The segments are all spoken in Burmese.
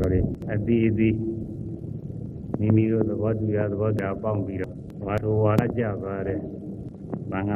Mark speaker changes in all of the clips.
Speaker 1: တွေအသီးသီးမိမိတို့သဘောတူရသဘောတရားပေါင်းပြီးတော့ဝါတော်ဝါရကြပါတယ်။ဘာငါ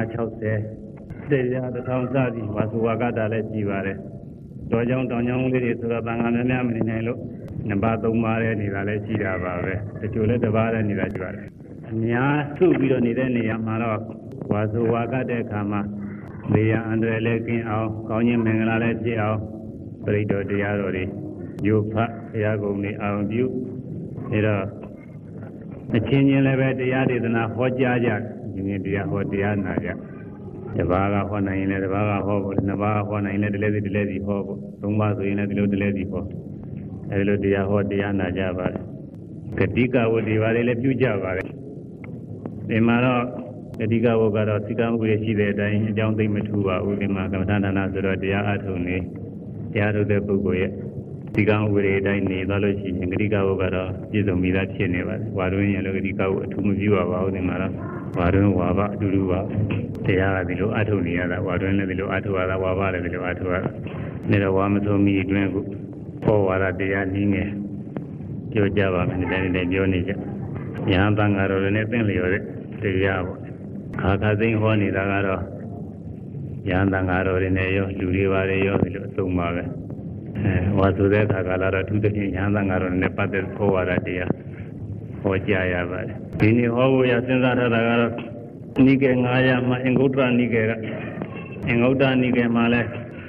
Speaker 1: 560တရားတစ်ထောင်စသည်ဝါဆိုဝါကတာလည်းကြည်ပါတယ်။တော်ကြောင်တောင်ကြောင်လေးတွေဆိုတော့ဘာငါများများမနေနိုင်လို့နှစ်ပါးသုံးပါးတဲ့နေတာလည်းရှိတာပါပဲ။တချို့လည်းတစ်ပါးတဲ့နေတာရှိပါတယ်။အများစုပြီးတော့နေတဲ့နေရာမှာတော့ဝါဆိုဝါကတဲ့အခါမှာနေရာအန္တရာယ်လည်းကင်းအောင်ကောင်းခြင်းမင်္ဂလာလည်းဖြစ်အောင်ပရိတော်တရားတော်တွေယုဖတ်တရားကုန်တွေအောင်ပြုအဲတော့အချင်းချင်းလည်းပဲတရားဒေသနာဟောကြားကြဒီနေ့တရားဟောတရားနာကြတပါးကဟောနိုင်ရင်လည်းတပါးကဟောဖို့နှစ်ပါးဟောနိုင်ရင်လည်းတလဲစီဟောဖို့သုံးပါးဆိုရင်လည်းဒီလိုတလဲစီဟောအဲဒီလိုတရားဟောတရားနာကြပါတယ်ဂတိကဝတ်ဒီပါလေလည်းပြုကြပါတယ်ဒီမှာတော့ဂတိကဝတ်ကတော့စိကံဥပဒေရှိတဲ့အတိုင်းအကြောင်းသိမထူပါဘူးဒီမှာကမ္မဋ္ဌာန်းဌာနဆိုတော့တရားအထုံနေတရားထုတ်တဲ့ပုဂ္ဂိုလ်ရဲ့ဒီကံဥပဒေအတိုင်းနေသွားလို့ရှိရင်ဂတိကဝတ်ကတော့ပြည့်စုံပြီးသားဖြစ်နေပါတယ်ဝါတွင်းရလည်းဂတိကဝတ်အထူးမပြုပါဘူးဒီမှာတော့ဝါတွင်းဝါဘအတူတူပါတရားကဒီလိုအထုံနေရတာဝါတွင်းလည်းဒီလိုအထုရတာဝါဘလည်းဒီလိုအထုရတာနေတော့ဝါမဆုံးမီအတွင်းကိုဟောဝါဒတရားနည်းငယ်ပြောကြပါမယ်ဒီတိုင်းပြောနေကြညာတန်ဃာတော်တွေနဲ့သင်လျော်တဲ့တရားပေါ့ခါသိန်းဟောနေတာကတော့ညာတန်ဃာတော်တွေနဲ့ရောလူတွေပါတယ်ရောဒီလိုအဆုံးပါပဲဝါဆိုတဲ့အခါကလာတော့သူတည်းညာတန်ဃာတော်နဲ့ပတ်သက်ဟောဝါဒတရားဟောကြားရပါတယ်ဒီနေ့ဟောဖို့ရစဉ်းစားထားတာကတော့နိကေ900မှာအင်္ဂုတ္တရနိကေကအင်္ဂုတ္တနိကေမှာလဲ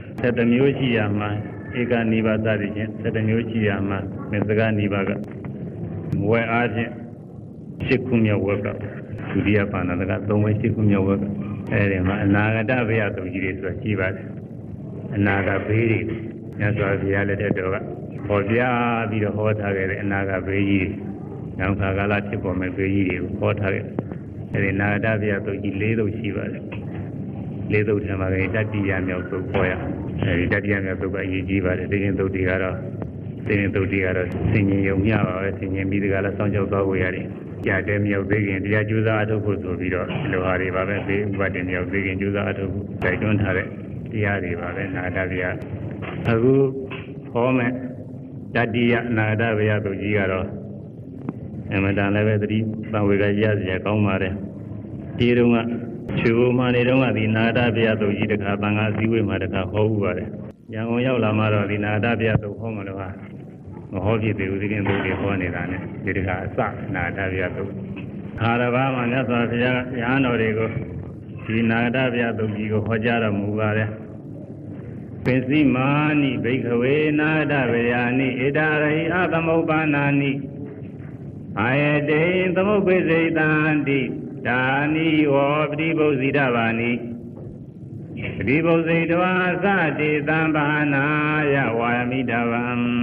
Speaker 1: 7မျိုးရှိရမှာဧကနိဗ္ဗာသတိချင်း7မျိုးရှိရမှာမေသကနိဗ္ဗာကဝဲအားဖြင့်8ခုမြောက်ဝက်ကဒုတိယပါဏာတက3ဝဲ8ခုမြောက်ဝက်ကအဲဒီမှာအနာဂတဘေယတုံကြီးတွေဆိုတာရှိပါတယ်အနာဂတ်ဘေးတွေမြတ်စွာဘုရားလက်ထက်တော်ကဟောပြပြီးတော့ဟောထားခဲ့တဲ့အနာဂတ်ဘေးကြီးနောက်ခါကာလဖြစ်ပေါ်မဲ့ဘေးကြီးတွေကိုဟောထားခဲ့အဲဒီအနာဂတဘေယတုံကြီး4သုတ်ရှိပါတယ်4သုတ်ထဲမှာတတိယမြောက်သုတ်ဟောရအဲဒီတတိယမြောက်သုတ်ကအရေးကြီးပါတယ်ဒီရင်သုတ်တွေကတော့ဆင်ញင်ယုံမျှပါပဲဆင်ញင်ပြီးတကလည်းစောင့်ကြောက်သွားဝေရတယ်ကြာတဲ့မြောက်သေးခင်တရားကျူးစာအထုတ်ဖို့ဆိုပြီးတော့ဒီလိုဟာတွေပါပဲဒီဥပဒေမြောက်သေးခင်ကျူးစာအထုတ်ဖို့တိုက်တွန်းထားတဲ့တရားတွေပါပဲနာဂတဗျာအခုဟောမဲ့တတိယနာဂတဗျာတို့ကြီးကတော့အမှန်တန်လည်းပဲသတိသံဝေကရစရာကောင်းပါတယ်ဒီတုန်းကချူမာနေတုန်းကဒီနာဂတဗျာတို့ကြီးတခါသံဃာစည်းဝေးမှာတခါဟောဥပါတယ်ရန်ကုန်ရောက်လာမှတော့ဒီနာဂတဗျာတို့ဟောမှလို့ဟာမဟောဖြစ်သေးဘူးဒီကနေ့တို့တွေဟောနေတာနဲ့ဒီတခါအစနာဂတဗျာတို့အာရဘာမှာမြတ်စွာဘုရားရဟန်းတော်တွေကိုဒီနာဂတဗျာတို့ကြီးကိုဟောကြားတော်မူပါတယ်ပစ္စည်းမာနိဘိက္ခဝေနာဂတဗျာနိဣဒာရိအသမုပ္ပါနာနိအာယတေသမုပ္ပိစေတံတိဒါနိဝောပတိပုဇိတဗာနိပတိပုဇိတဝါသတိသံဘာနာယဝါမိတဗံ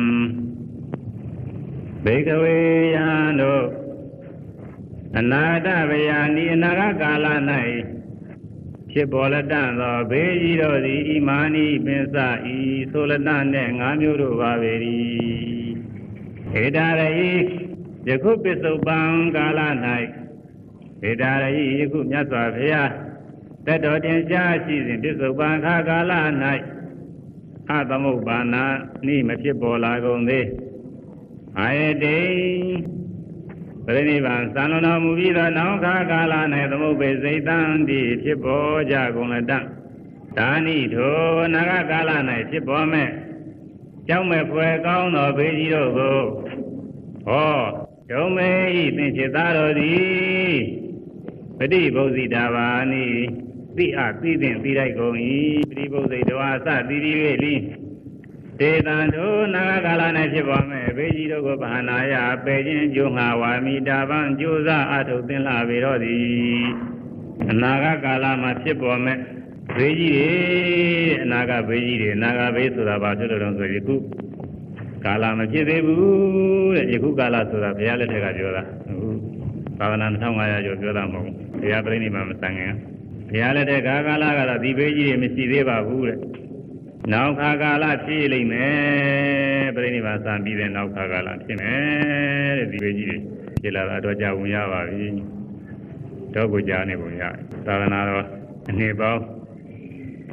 Speaker 1: ဘေကဝေယံတို့အနာဂတဗျာနိအနာဂတ်ကာလ၌ဖြစ်ပေါ်လက်တသောဘေးကြီးတို့သည်ဣမာနိပင်စဤဆိုလက်တနှင့်5မျိုးတို့ပါပေ၏ဧတာရိယခုပစ္စုပန်ကာလ၌ဧတာရိယခုမြတ်စွာဘုရားတတ်တော်တင်ရှားရှိစဉ်ပစ္စုပန်ခါကာလ၌အသမုပ္ပါဏနိမဖြစ်ပေါ်လာကုန်သေးအာယတေပရိနိဗ္ဗာန်သံလွန်တော်မူပြီးသောနောက်ခါကာလ၌သမုပ္ပေစိတ်တံတိဖြစ်ပေါ်ကြကုန်လတ္တဒါနိထိုအနာဂတ်ကာလ၌ဖြစ်ပေါ်မဲ့ကြောက်မဲ့ဖွယ်ကောင်းသောဘေးကြီးတို့ကိုဟောဒုံမေဤသင်္ချေသားတော်သည်ပฏิဘုဇိတာဘာနိသိအသိသင်သိလိုက်ကုန်၏ပฏิဘုဇိတဝါစတိတိဝေလိဒေသံတို့နာဂကာလ၌ဖြစ်ပေါ်မဲ့ဘေးကြီးတို့ကိုဘာနာယပေခြင်းကျိုးငါဝါမိတာပံကျိုးစားအထုတ်သင်လာပေတော့သည်အနာဂကာလမှာဖြစ်ပေါ်မဲ့ဘေးကြီးတွေအနာဂဘေးကြီးတွေအနာဂဘေးဆိုတာဘာဖြစ်လို့လဲဆိုရင်ယခုကာလမဖြစ်သေးဘူးတဲ့ယခုကာလဆိုတာဘုရားလက်ထက်ကပြောတာအခုသာသနာ2500ကျော်ပြောတာမဟုတ်ဘူးဘုရားပြိဋိမာမစံငင်ဘုရားလက်ထက်ကကာလကတော့ဒီဘေးကြီးတွေမရှိသေးပါဘူးတဲ့နောက်ခါကာလဖြစ်လိမ့်မယ်ပြိဋိမာစံပြီးတဲ့နောက်ခါကာလဖြစ်မယ်တဲ့ဒီဘေးကြီးတွေဖြစ်လာတော့ကြာဝင်ရပါပြီတော့ကိုကြာနေပုံရသာသနာတော်အနှစ်ပေါင်း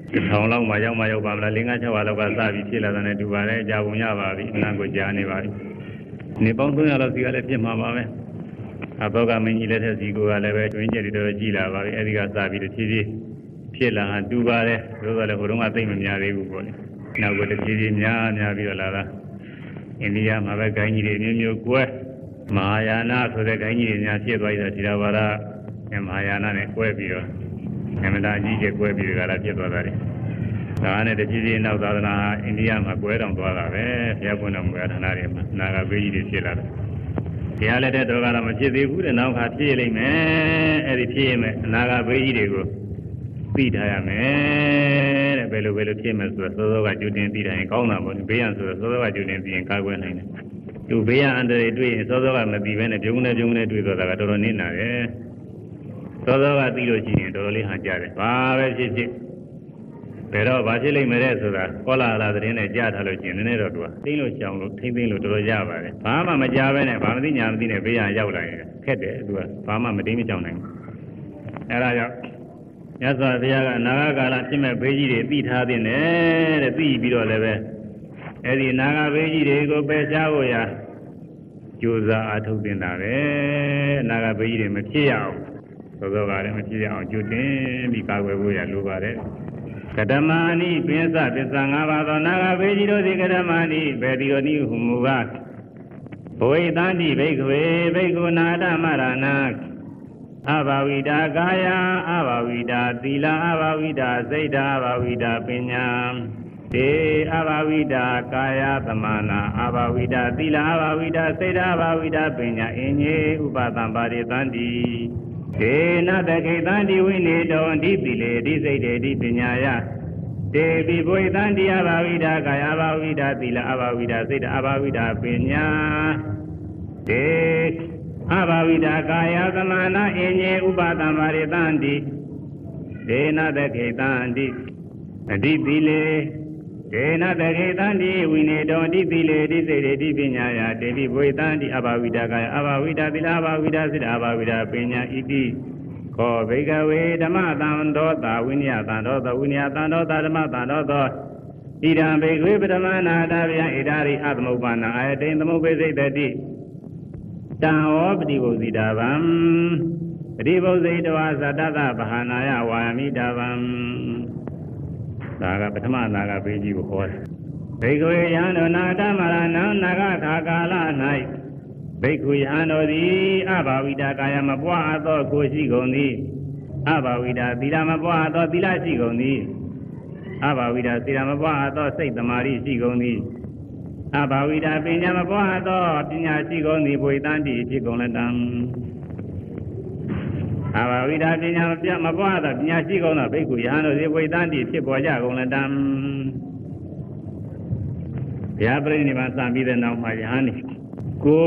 Speaker 1: ထောင်လောက်မှရောက်ပါမလား5-6ပါလောက်ကစပြီးဖြစ်လာတဲ့တူပါတယ်ကြာပုံရပါပြီအနံ့ကိုကြားနေပါပြီနေပေါင်း300လောက်စီကလည်းဖြစ်မှာပါပဲအဘောကမင်းကြီးလက်ထက်စီကိုကလည်းပဲတွင်းကျက်တွေတော့ကြည်လာပါပြီအဲဒီကစပြီးတစ်ဖြည်းဖြည်းဖြစ်လာတူပါတယ်ဆိုတော့လည်းဟိုတုန်းကသိမများသေးဘူးပေါ့လေနောက်ကတစ်ဖြည်းဖြည်းများပြီးတော့လာတာအိန္ဒိယမှာပဲဂိုင်းကြီးတွေမျိုးကွဲမဟာယာနဆိုတဲ့ဂိုင်းကြီးတွေများဖြစ်သွားတဲ့ဒီတော်ဘာသာမဟာယာနနဲ့ကွဲပြီးတော့အမှန်တရားကြီးကျကွဲပြီးကြတာဖြစ်သွားတာလေဒါနဲ့တဖြည်းဖြည်းနောက်သာသနာအိန္ဒိယမှာကွဲတောင်သွားတာပဲဘုရားပွင့်တော်မူတဲ့ဌာနတွေမှာနာဂဘေးကြီးတွေဖြစ်လာတယ်ဘုရားလက်ထက်တော်ကတော့မဖြစ်သေးဘူးတဲ့နောက်ခါဖြစ်လိမ့်မယ်အဲ့ဒီဖြစ်ရင်အနာဂဘေးကြီးတွေကိုသိထားရမယ်တဲ့ဘယ်လိုဖြစ်မယ်ဆိုတော့သောကကျူတင်သိထားရင်ကောင်းတာပေါ့ဘေးရန်ဆိုတော့သောကကျူတင်သိရင်ကာကွယ်နိုင်တယ်သူဘေးရန်အန္တရာယ်တွေ့ရင်သောကမသိဘဲနဲ့ပြုံးနေတွေ့သွားတာကတော်တော်နင်းနာတယ်သောကသိလို့ရှိရင်တော်တော်လေးဟန်ကြတယ်ဘာပဲဖြစ်ဘယ်တော့ဘာဖြစ်လိမ့်မယ်တဲ့ဆိုတာကောလာလာသတင်းနဲ့ကြားထားလို့ရှိရင်နည်းနည်းတော့သူကသိလို့ကြောင်လို့ထိမ့်သိလို့တော်တော်ရပါတယ်ဘာမှမကြားပဲနဲ့ဘာမသိညာမသိနဲ့ဘေးရန်ရောက်လာရင်ခက်တယ်သူကဘာမှမသိမကြောင်နိုင်ဘူးအဲဒါကြောင့်မြတ်စွာဘုရားကအနာဂတ်ကာလဖြစ်မဲ့ဘေးကြီးတွေသိထားတဲ့တဲ့သိပြီးတော့လည်းပဲအဲဒီအနာဂတ်ဘေးကြီးတွေကိုပယ်ရှားဖို့ရာကြိုးစားအားထုတ်တင်တာပဲအနာဂတ်ဘေးကြီးတွေမဖြစ်ရအောင်သောကလည်းမဖြစ်ရအောင်ကြိုတင်ပြီးကာကွယ်ဖို့ရလိုပါတယ်ကတမဏိပိသသစ္စာ၅ပါးသောနာဂဘေကြီးတို့သည်ကတမဏိဘေတိယောနိဟုမူကားဘဝိတန္တိဘိက္ခဝေဘိက္ခုနာတမရဏအဘဝိတာကာယအဘဝိတာသီလအဘဝိတာစိတ်ဓာအဘဝိတာပညာတေအဘဝိတာကာယသမနာအဘဝိတာသီလအဘဝိတာစိတ်ဓာအဘဝိတာပညာအင်္ဂေဥပသံပါရိသန္တိဒေနတခိတံဒီဝိနေတောဒီပိလေဒီစိတ်တေဒီပညာယတေပိဘဝိတံဒီအဘဝိတာကာယအဘဝိတာသီလအဘဝိတာစိတ်အဘဝိတာပညာတေအဘဝိတာကာယသမနာအင်္ဂေဥပသံပါရိသန္တိဒေနတခိတံဒီအဒီပိလေဒေနတခိတံဒီဝိနေတောဒီပိလေဒီစိတ်တေဒီပညာယတေပိဘဝိတံဒီအဘဝိတာကာယအဘဝိတာသီလအဘဝိတာစိတ်အဘဝိတာပညာဣတိခောဘိကဝေဓမ္မသံသောတာဝိနည်းသံသောတာဝိနည်းသံသောတာဓမ္မသံသောသောဣဒံဘိကဝေပထမနာတာဗျံဣဒာရိအသမုပ္ပါဏအာယတိန်သမုပ္ပေစိတ်တိတံဟောပฏิဘုဇိတာဗံပฏิဘုဇိတဝါသတ္တသဗဟာနာယဝါမိတာဗံဒါကပထမနာဂဘေးကြီးကိုဟောတယ်ဘိကဝေယံတို့နာတမရဏံနာဂခါကာလ၌ဘိက္ခုယံတို့သည်အဘာဝိတာကာယမပွားသောကိုရှိကုန်သည်အဘာဝိတာသီလမပွားသောသီလရှိကုန်သည်အဘာဝိတာသီလမပွားသောစိတ်တမာရီရှိကုန်သည်အဘာဝိတာပညာမပွားသောပညာရှိကုန်သည်ဘဝိတန္တိဖြစ်ကုန်လက်တံအဘာဝိတာပညာမပွားသောပညာရှိကုန်သောဘိက္ခုယံတို့သည်ဘဝိတန္တိဖြစ်ပေါ်ကြကုန်လက်တံဘုရားပြိဋိဘံစံပြီးတဲ့နောက်မှာယဟန်ကို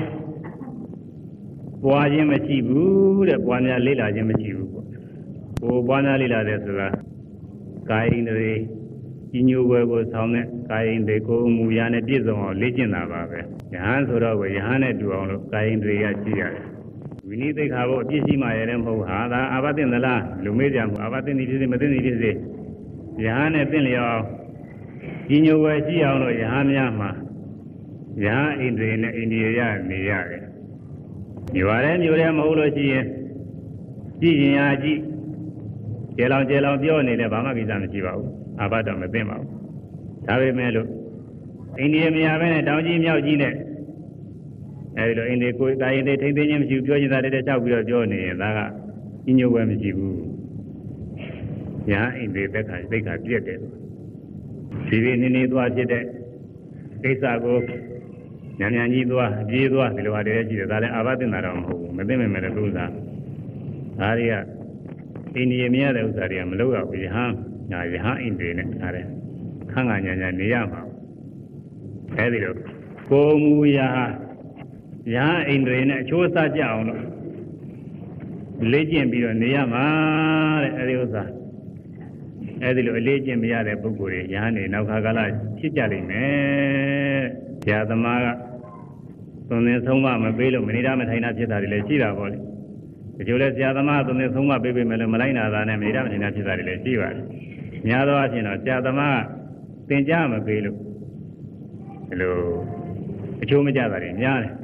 Speaker 1: ပွားခြင်းမရှိဘူးတဲ့ပွားများလေ့လာခြင်းမရှိဘူးပေါ့ကိုပွားများလေ့လာတယ်ဆိုတာကာယိန္ဒြေကြီးညိုွယ်ကိုဆောင်တဲ့ကာယိန္ဒြေကိုအမူအရာနဲ့ပြည့်စုံအောင်လေ့ကျင့်တာပါပဲယဟန်ဆိုတော့ယဟန်နဲ့တူအောင်လို့ကာယိန္ဒြေရရှိရတယ်ဝိနည်းသိက္ခာဘုအပြည့်ရှိမှရတဲ့မဟုတ်ဟာဒါအာဘသိင်္သလားလူမေးကြမှုအာဘသိင်္တိဖြစ်စေမသိင်္တိဖြစ်စေယဟန်နဲ့သိလျော်ကြီးညိုွယ်ရှိအောင်လို့ယဟန်များမှာယဟန်ဣန္ဒြေနဲ့အိန္ဒိယရနေရတယ်မြို့ရဲမဟုတ်လို့ရှိရင်ကြည့်ရင်အားကြည့်ကျေလောင်ပြောနေတယ်ဘာမှကိစ္စမရှိပါဘူးအာဘတော့မသိပါဘူးဒါပေမဲ့လို့အိန္ဒိယမရဘဲနဲ့တောင်ကြီးမြောက်ကြီးနဲ့အဲဒီလိုအိန္ဒိကိုတာရင်ထိမ့်သိချင်းမရှိဘူးပြောချင်တာတည်းချောက်ပြီးတော့ပြောနေရင်ဒါကကြီးညိုပဲမရှိဘူးယဟန်ဣန္ဒိသက်ခါပြည့်တယ်ဒီနေသွားဖြစ်တဲ့ကိစ္စကိုညံကြီးသွားပြေးသွားဒီလိုဟာတည်းရှိတယ်ဒါလည်းအာဘသင်တာတော့မဟုတ်ဘူးမသိမဲ့လည်းသူ့စားဒါတွေကအိန္ဒိယမရတဲ့ဥစ္စာတွေကမလုပ်ရဘူးယဟန်အိန္ဒိနဲ့ဒါလည်းခန့်ခါညာနေရမှာအဲဒီလိုကိုမူရာယဟန်အိန္ဒိနဲ့အချိုးစားကြအောင်လို့လေ့ကျင့်ပြီးတော့နေရမှာတဲ့အဲဒီဥစ္စာအဲဒီလိုအလေးကျင့်မရတဲ့ပုဂ္ဂိုလ်တွေယဟန်နေနောက်ခါကာလဖြစ်ကြလိမ့်မယ်ဆရာသမားကသွန်သင်ဆုံးမမပေးလို့မနေတာမထိုင်တာဖြစ်တာတွေလည်းရှိတာပေါ့လေဒီလိုလဲဆရာသမားသွန်သင်ဆုံးမပေးပေးမယ်လို့မလိုက်နာတာနဲ့မနေတာမထိုင်တာဖြစ်တာတွေလည်းရှိပါတယ် nhà đó thì nó cha ta mà tiền cha mà về luôn rồi chú mới cha đấy nhà này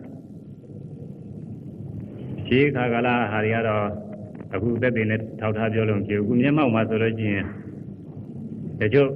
Speaker 1: chỉ khá là hà địa đó aku tết này thao thao cho luôn chứ cũng nhớ mau mà rồi chứ để chú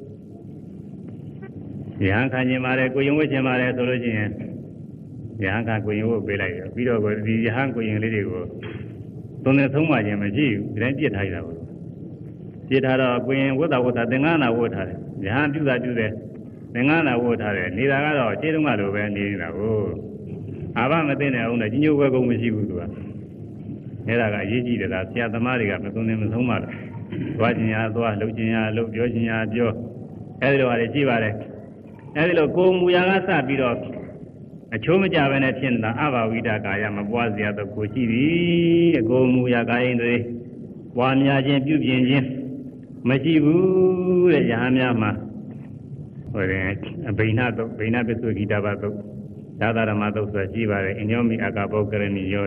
Speaker 1: nhà khá nhiều mà đấy cô dùng cái mà đấy rồi chứ nhà khá cô dùng về lại bây giờ cô đi nhà cô dùng lấy đi cô tôi nên sống mà chứ mà chỉ đến chết hay đâu chết hay đó cô dùng vô tàu tiếng Anh nào vô thay nhà chú đấy tiếng Anh nào vô thay đi ra cái đó chết đúng mà rồi đi nào à ba mấy tên này ông này chỉ nhiều cái công việc chịu được thế là cái gì đấy là xe tama đi gặp tôi nên mình sống mà qua nhà tôi lúc nhà lúc vô nhà vô cái đó là chỉ vậy đấy cái đó cô mua nhà cái sao bị đó chỗ mà cha bên này thiên là à vào cái cái mà qua giờ đó cô chỉ đi cô mua nhà cái này qua nhà trên biểu diễn trên mà chỉ vui để nhà nhà mà rồi bên nào biết tôi kita vào tôi Dada Rama Dau Sachi Vare, Inyomi Agabo Karaniyo.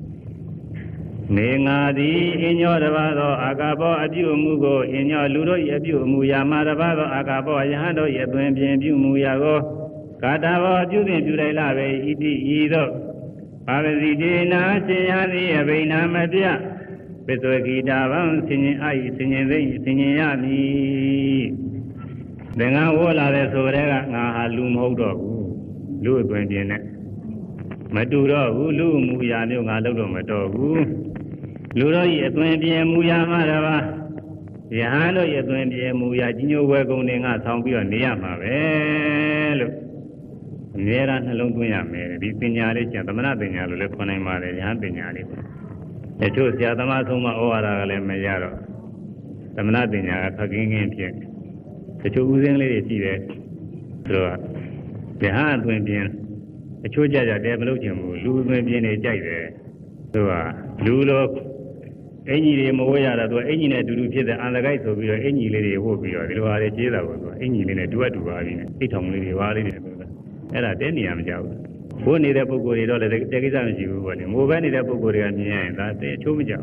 Speaker 1: Nengadi, Inyo Ravado, Agabo, Abu Mugo, Inyo Ludo, Yabu Muyama Ravado, Agabo, Yahado, Yabun, Muyago, Kadavo, Judin Judela, Idi, Ido, Pavadina, Sayani, Avena Madia, Petrogida, singing I, singing Yami. Then I will have a Sorega, Halum Hodo. Lu tuần tiền này, mà tu đó lu mua nhà nếu ngã đâu mà to lu đó vậy tuần tiền mua nhà mà đó ba, nhà đó vậy tuần tiền mua nhà chỉ nhiều quay công này ngã xong bây giờ nhà mà về lu, nhà ra nó lông tuần nhà mẹ đi tiền nhà đấy chẳng tao mà tiền nhà lu con này mà đấy nhà tiền nhà đấy, để cho xe tao mà xong mà ô ra cái này nhà đó, tao mà tiền nhà khác cái nghe chuyện, để cho u dương lấy gì đấy, rồi nhà tuần tiền, chỗ cha cha để mà lúc chiều lu tuần tiền này chạy về, rồi lu lo, anh đi mua về là tôi anh này đủ phía dưới ăn cái số bây giờ anh lấy hộ bây giờ thì lo để chế tạo rồi, anh này đua đi này, ít thòng lấy hoa đi này, cái là tên gì mà cháu, bố này đã bố đi đó là cái sao mà chịu vậy, mua cái này đã bố đi ăn như này, là thế chỗ mới cháu,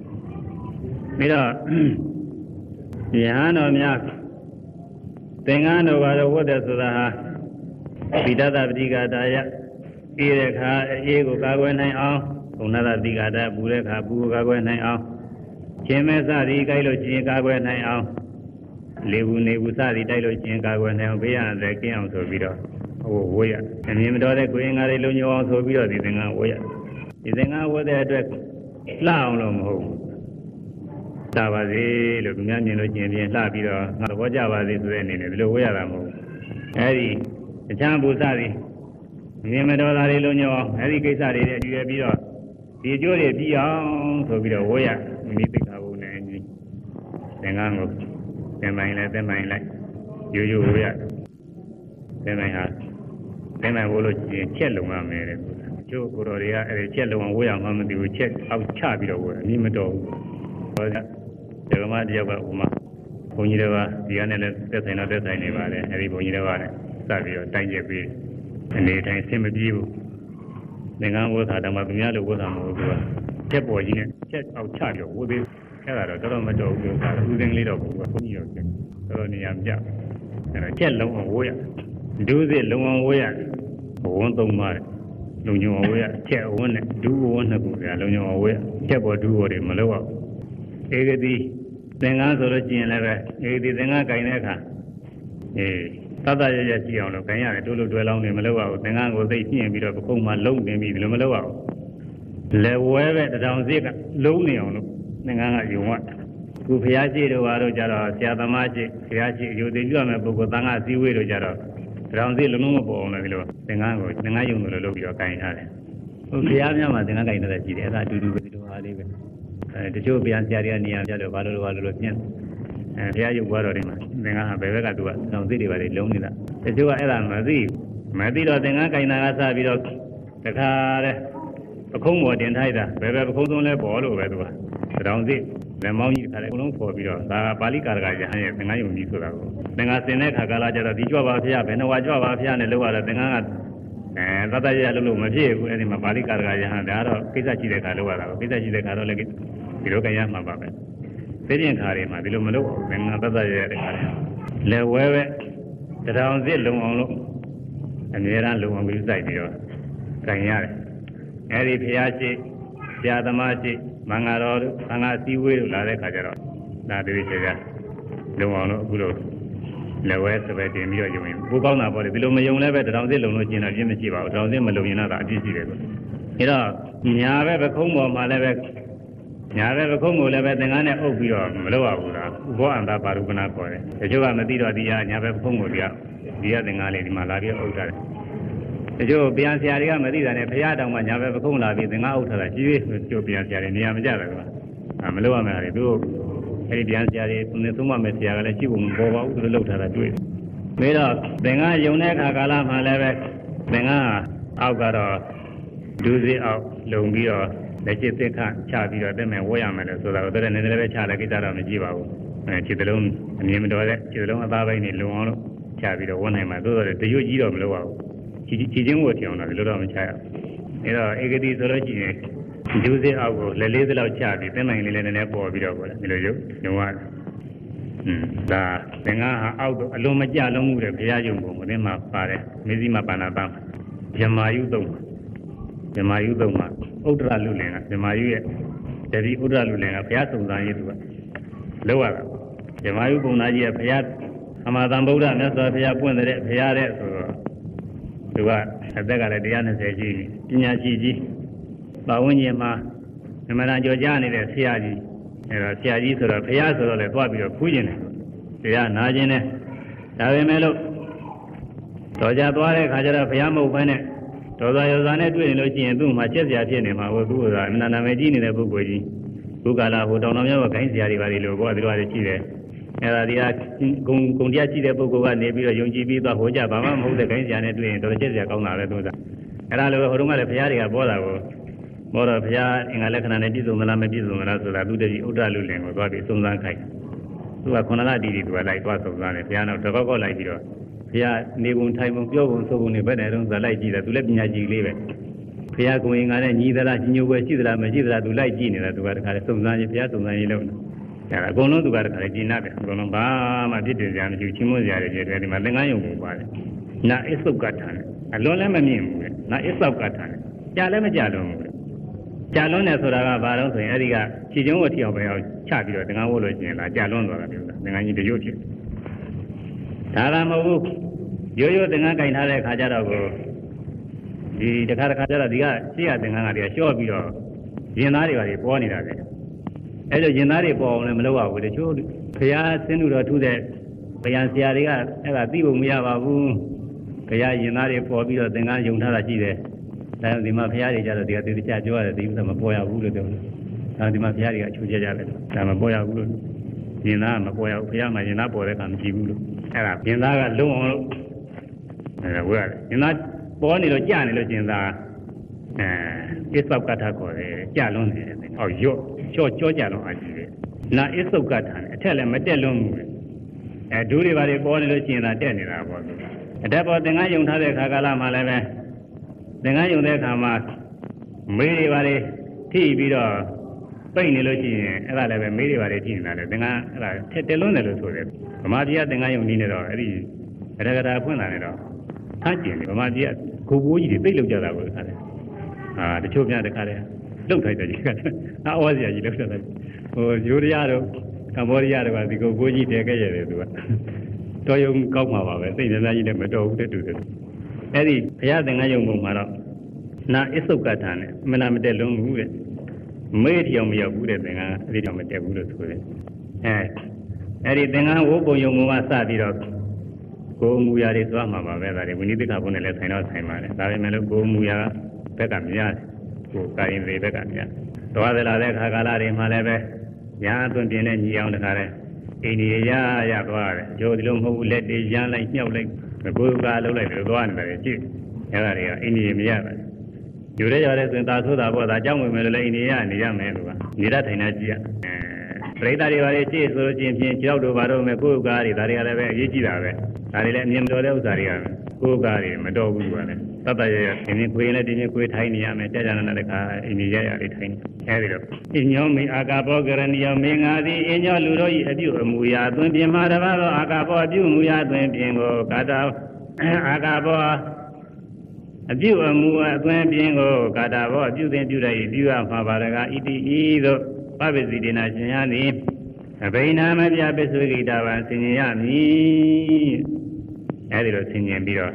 Speaker 1: bây giờ nhà nó nhà, tiếng Anh nó vào đâu có được rồi ha. Bidada Brigada, Ereka, Ego Gagway Now, Unada Brigada, Bureka, Bugaway Now, Chemesa, Gailo Gagway Now, Levu Nebusari, Dilo Gagway Now, Bea, the King of Sobiro, oh, Woya, and him daughter going at Elunio on Sobiro, the thing out Woya. The thing out with the address, Lao Long Home. Tavazi, Lumian, Labiro, not what Java is in the Loya. Eddie. Chambu Sari, Nimedola Luno, every case I did, you have been the jury beyond so be the Woya, Mipik Habu Nangi, Tangango, then my life, you Woya, then I had, then I will check on me, Joe Coria, a cello on Woya, Mamma, you check out Chabi over, Nimedo, the Ramadia Uma, Ponideva, the analyst, that's another time, every Ponideva. Savio, Tangier, and they time same with you. The gun was at a Mabina was on Chep was in it, check out Chadio, would be Carrara, Dolomato, losing little for New York, Colonial Jap, and a cello on Woya. Do the long way, one don't matter. Long you away, check one, do one of the long away, check or do what in Malawa. Egadi, then answer the Gin level, Egadi, then I can. Eh. Tata ya chiအောင်လို့ခံရတယ်တို့လို့တွဲလောင်းနေမလို့ပါဘူးသင်္ကန်းကိုသိပြင်းပြီးတော့ပခုံးမှာလုံးနေပြီလို့မလို့ပါဘူးလေဝဲပဲတထောင်စစ်ကလုံးနေအောင်လို့သင်္ကန်းကယုံကခုဖျားရှိတို့ဘာတို့ကြတော့ဆရာသမားရှိဖျားရှိယူသိပြမယ်ပုဂ္ဂိုလ်သံဃာစည်းဝေးတို့ကြတော့တထောင်စစ်လုံးလုံးမပေါ်အောင်လို့ဒီလိုသင်္ကန်းကိုသင်္ကန်းယုံလို့လုပ်ပြီးတော့ကင်ထားတယ်ဟိုဖျားများမှာသင်္ကန်းကင်တဲ့ရှိတယ်အဲ့ဒါအတူတူပဲဒီလိုဟာလေးပဲတချို့ဗျာဆရာတွေကနေရာပြတော့ဘာလို့ပြင်းဘုရားရုပ်ဘွားတော်တွေမှာသင်္ကန်းဟာဘယ်ဘက်ကသူကတောင်စိတ်တွေပါလေလုံးနေတာတချို့ကအဲ့ဒါမသိတော့သင်္ကန်းကင်တာကစပြီးတော့တခါတဲ့ပခုံးပေါ်တင်ထိုက်တာဘယ်ပခုံးသုံးလဲပေါ်လို့ပဲသူကတောင်စိတ်လက်မောင်းကြီးခါတယ်အကုန်လုံးပေါ်ပြီးတော့ဒါကပါဠိကာရကရဟန်းရဲ့သင်္ကန်းယုံကြီးဆိုတာကိုသင်္ကန်းစင်တဲ့ခါကာလကျတော့ဒီကြွပါဖျားဘယ်နှဝါကြွပါဖျားနဲ့လောက်ရတော့သင်္ကန်းကသတ္တရလို့မဖြစ်ဘူးအဲ့ဒီမှာပါဠိကာရကရဟန်းဒါကတော့ကိစ္စရှိတဲ့ခါလောက်ရတာကိုကိစ္စရှိတဲ့ခါတော့လည်းဒီလိုကြရမှာပါပဲသိရင်ခါတွေမှာဒီလိုမလုပ်ဘူးငါသက်သက်ရတဲ့ခါတွေလဲဝဲပဲတောင်စစ်လုံအောင်လို့အများအားလုံအောင်ပြီးစိုက်ပြီးတော့ကန်ရတယ်အဲဒီဖျားရှိဆရာသမားရှိမင်္ဂတော်တို့သံဃာစည်းဝေးတို့လာတဲ့ခါကျတော့ဒါတွေချေချာလုံအောင်လို့အခုလို့လဲဝဲစပယ်တင်ပြီးတော့ယုံရင်ကိုကောင်းတာပေါ့လေဒီလိုမယုံလည်းပဲတောင်စစ်လုံလို့ကျင်တာပြင်းမရှိပါဘူးတောင်စစ်မလုံရင်တော့အပြစ်ရှိတယ်ကွအဲတော့ညာပဲပခုံးပေါ်မှာလည်းပဲညာပဲပခုံးကိုလည်းပဲသင်္ကန်းနဲ့အုပ်ပြီးတော့မလုပ်ရဘူးလားဥဘောအန္တပါရုပနာခေါ်တယ်တချို့ကမသိတော့ဒီကညာပဲပခုံးကိုဒီကသင်္ကန်းလေးဒီမှာလာပြီးအုပ်ထားတယ်တချို့ပြန်ဆရာတွေကမသိတာနဲ့ဘုရားတောင်မှညာပဲပခုံးလာပြီးသင်္ကန်းအုပ်ထားတာကြီးကြီးကျိုးပြန်ဆရာတွေနေရာမကျတယ်ကွာမလုပ်ရမယ်လေသူအဲဒီပြန်ဆရာတွေသူသုံးမမဲ့ဆရာကလည်းရှိဖို့မပေါ်ပါဘူးသူလုပ်ထားတာတွေ့တယ်ပြီးတော့သင်္ကန်းယုံတဲ့အခါကာလမှာလည်းပဲသင်္ကန်းအောက်ကတော့ဒုစရအောက်လုံပြီးတော့လက်ရှိသစ်ခချပြီးတော့တက်မယ်ဝတ်ရမယ်လို့ဆိုတာကိုတည်းနည်းနည်းပဲချလိုက်ကြတော့မကြည့်ပါဘူးခြေသလုံးအမြင်မတော်တဲ့ခြေသလုံးအသားပိုင်းတွေလုံအောင်လို့ချပြီးတော့ဝတ်နိုင်မှာသို့တော်တရွတ်ကြီးတော့မလုပ်ပါဘူးခြေချင်းဝတ်ထအောင်တော့ဒီလိုတော့မချရဘူးအဲတော့ဧကတိဆိုလို့ရှိရင်ဒုစရအောက်ကိုလက်လေးစလောက်ချပြီးတက်နိုင်လေးလည်းနည်းနည်းပေါ်ပြီးတော့ပေါ့လေဒီလိုရုပ်လုံရတယ်ဒါသင်္ကန်းဟာအောက်တော့အလုံးမကြလုံးမှုတဲ့ဘုရားယုံပုံမင်းမှာပါတယ်မေဇိမပါဏပံဇမာယုသုံးဇမာယုသုံးမှာဥဒ္ဒရလူလင်ကဇမာယုရဲ့တတိဥဒ္ဒရလူလင်ကဘုရားစုံစမ်းရေးသူကလောက်ရတာဇမာယုပုံသားကြီးကဘုရားအမသာဗုဒ္ဓမြတ်စွာဘုရားပွင့်တဲ့ဘုရားတဲ့ဆိုတော့သူကအသက်ကလည်း120ရှိပညာရှိကြီးပါဝန်းကျင်မှာအမှန်တန်ကြော်ကြားနေတဲ့ဆရာကြီးအဲတော့ဆရာကြီးဆိုတော့ဘုရားဆိုတော့လည်းသွားပြီးတော့ခူးကျင်တယ်တရားနာကျင်တယ်ဒါပေမဲ့လို့တော်ကြသွားတဲ့ခါကျတော့ဘုရားမဟုတ်ဘဲနဲ့တော်သာရောသာနဲ့တွေ့နေလို့ရှိရင်သူ့မှာချက်စရာဖြစ်နေမှာဟိုသူ့ကအနန္တမယ်ကြီးနေတဲ့ပုဂ္ဂိုလ်ကြီးဘုကာလာဟိုတောင်တော်များကဂိုင်းဆရာတွေပါလေလို့ဘောဒီလိုအားရှိတယ်အဲဒါဒီကဂုံတရားရှိတဲ့ပုဂ္ဂိုလ်ကနေပြီးတော့ယုံကြည်ပြီးတော့ဟိုကြဘာမှမဟုတ်တဲ့ဂိုင်းဆရာနဲ့တွေ့ရင်တော်ချက်စရာကောင်းတာပဲသူကအဲဒါလိုပဲဟိုတုန်းကလည်းဘုရားတွေကပေါ်တာကိုဘောတော့ဘုရားအင်္ဂါလက္ခဏာနဲ့ပြည့်စုံမလားမပြည့်စုံမလားဆိုတာသူတည်းဥဒ္ဒလူလင်ကိုသွားပြီးစုံစမ်းခိုင်းသူက9လတီတီသူကလိုက်သွားစုံစမ်းတယ်ဘုရားတော့တကောက်ကောက်လိုက်ပြီးတော့ဘုရားနေပုံထိုင်ပုံပြောပုံဆိုပုံတွေဘယ်နဲ့တော့ဇာလိုက်ကြည့်တယ်သူလည်းပညာကြီးလေးပဲဘုရားကိုရင်ကလည်းညီသလားညီညိုွယ်ရှိသလားမရှိသလားသူလိုက်ကြည့်နေတာသူကတခါလေစုံစမ်းရေးဘုရားစုံစမ်းရေးလုပ်နေတယ်အကုန်လုံးသူကတခါလေကျင့်တယ်အကုန်လုံးဘာမှပြစ်တင်ကြမရှိဘူးချင်းမွန်းကြရတယ်ပြတယ်ဒီမှာသင်္ကန်းယုံပုံပါတယ်နာအစ္ဆုတ်ကထာနဲ့အလွန်လည်းမမြင်ဘူးလေနာအစ္ဆုတ်ကထာနဲ့ကြာလည်းမကြာလုံးဘူးကြာလွန်းတယ်ဆိုတာကဘာလို့ဆိုရင်အဲဒီကခြေကျုံးကိုထီအောင်ပဲအောင်ချပြီးတော့သင်္ကန်းဝတ်လို့ကျင်လာကြာလွန်းသွားတာပြောတာသင်္ကန်းကြီးတရွတ်ဖြစ်ဒါကမဟုတ်ဘူးရိုးရိုးသင်္ကန်းကင်ထားတဲ့ခါကျတော့ကိုဒီတခါကျတော့ဒီကရှေ့ကသင်္ကန်းကတည်းကလျှော့ပြီးတော့ရင်သားတွေပါတွေပေါ်နေတာပဲအဲလိုရင်သားတွေပေါ်အောင်လည်းမလုပ်ရဘူးတချို့ဘုရားဆင်းလို့တော့ထူးတဲ့ဘုရားဆရာတွေကအဲ့ဒါသိဖို့မရပါဘူးဘုရားရင်သားတွေပေါ်ပြီးတော့သင်္ကန်းယုံထားတာရှိတယ်ဒါဒီမှာဘုရားတွေကြတော့ဒီကသေချာပြောရတယ်ဒီဥစ္စာမပေါ်ရဘူးလို့ပြောတယ်ဒါဒီမှာဘုရားတွေကအချိုးကျကြတယ်ဒါမပေါ်ရဘူးလို့ရင်သားမပေါ်ရဘူးဘုရားမှာရင်သားပေါ်တဲ့အခါမရှိဘူးလို့အဲ့ဒါရင်သားကလုံးအောင်လို့အဲဝဲရတယ်ရင်သားပေါ်နေလို့ကြာနေလို့ကျင်သားအစ္ဆုတ်ကထာခေါ်တယ်ကြာလွန်းနေတယ်ဟောရော့ချော့ကြောကြလွန်းအားကြီးတယ်နာအစ္ဆုတ်ကထာနဲ့အထက်လည်းမတက်လွန်းဘူးဒူးတွေပါတွေပေါ်နေလို့ကျင်သားတက်နေတာပေါ့အတက်ပေါ်သင်္ကန်းယုံထားတဲ့ခါကာလမှာလည်းပဲသင်္ကန်းယုံတဲ့အခါမှာမေးတွေပါလေထိပြီးတော့ပိတ်နေလို့ရှိရင်အဲ့ဒါလည်းပဲမေးတွေပါလေထိနေတာလေသင်္ကန်းအဲ့ဒါထက်တက်လွန်းတယ်လို့ဆိုတယ်ဗမာပြည်ကသင်္ကန်းယုံနေတော့အဲ့ဒီအရကတာဖွင့်လာနေတော့ထားကျင်တယ်ဗမာပြည်ကကိုဘိုးကြီးတွေသိလောက်ကြတာကိုခါတယ်တချို့များတခါတယ်လှုပ်ထိုက်တယ်ကြီးကအော်စရာကြီးလှုပ်တယ်ဟိုယူရီးယားတို့ကမ္ဘောဒီးယားတို့ကဒီကိုဘိုးကြီးတည်ခဲ့ရတယ်သူကတော်ရုံကောက်မှာပါပဲသိနေသားကြီးလည်းမတော်ဘူးတဲ့တူတယ်အဲ့ဒီဘုရားသင်္ကန်းယုံပုံမှာတော့နာအစ္ဆုတ်ကထာနဲ့မနာမတက်လုံးဘူးတဲ့မေးတရားမရောက်ဘူးတဲ့သင်္ကန်းအဲ့ဒီတော့မတက်ဘူးလို့ဆိုတယ်အဲ့ဒီသင်္ကန်းဝုတ်ပုံယုံပုံကစပြီးတော့ကိုယ်မူရာတွေသွားမှာပါပဲဒါတွေဝိနည်းသိက္ခာပုဒ်နဲ့လည်းဆိုင်တော့ဆိုင်ပါတယ်ဒါပေမဲ့လို့ကိုယ်မူရာဘက်ကများကိုယ်ကာယင်တွေဘက်ကများသွားသလားတဲ့ခါကာလတွေမှာလည်းပဲညာအသွင်ပြင်းနဲ့ညီအောင်တခါလဲအိန္ဒိယရသွားတယ်ကျိုးဒီလိုမဟုတ်ဘူးလက်တွေရမ်းလိုက်ညှောက်လိုက်ကိုယ်ကလှုပ်လိုက်တယ်သွားနေတယ်ကြည့်အဲ့ဒါတွေကအိန္ဒိယမရပါဘူးယူရဲကြတဲ့ဆိုရင်သာဆိုးတာပေါ့ဒါကြောင့်ဝင်မယ်လို့လည်းအိန္ဒိယနေရမယ်လို့ကနေရထိုင်နေကြည့်ရပရိသတ်တွေပါလေရှေ့ဆိုလို့ချင်းဖြင့်6တို့ဘာတို့မဲ့ကိုယ်ကားတွေဒါတွေကလည်းပဲအရေးကြီးတာပဲဒါတွေလည်းအမြင်တော်တဲ့ဥစ္စာတွေကကိုယ်ကားတွေမတော်ဘူးကွာလေတတ်တရရဒီနေ့ခွေးလည်းဒီနေ့ခွေးထိုင်းနေရမယ်ကြာကြာနာတဲ့ခါအိမ်ကြီးရရလေးထိုင်းနေအဲဒီတော့အညောမေအာကာဘောကရဏီယောမင်းငါသည်အညောလူတို့၏အပြုအမူအရာအသွင်ပြင်မှာတပါးသောအာကာဘောအပြုအမူအရာအသွင်ပြင်ကိုကာတာအာကာဘောအပြုအမူအသွင်ပြင်ကိုကာတာဘောအပြုသင်ပြုတဲ့ပြုရမှာပါရကဣတိဤသို့ပပ္ပစီဒေနာရှင်ရသည်အဘိနာမပြပစ္စုဂိတာဗံဆင်ញင်ရမည်အဲဒီလိုဆင်ញင်ပြီးတော့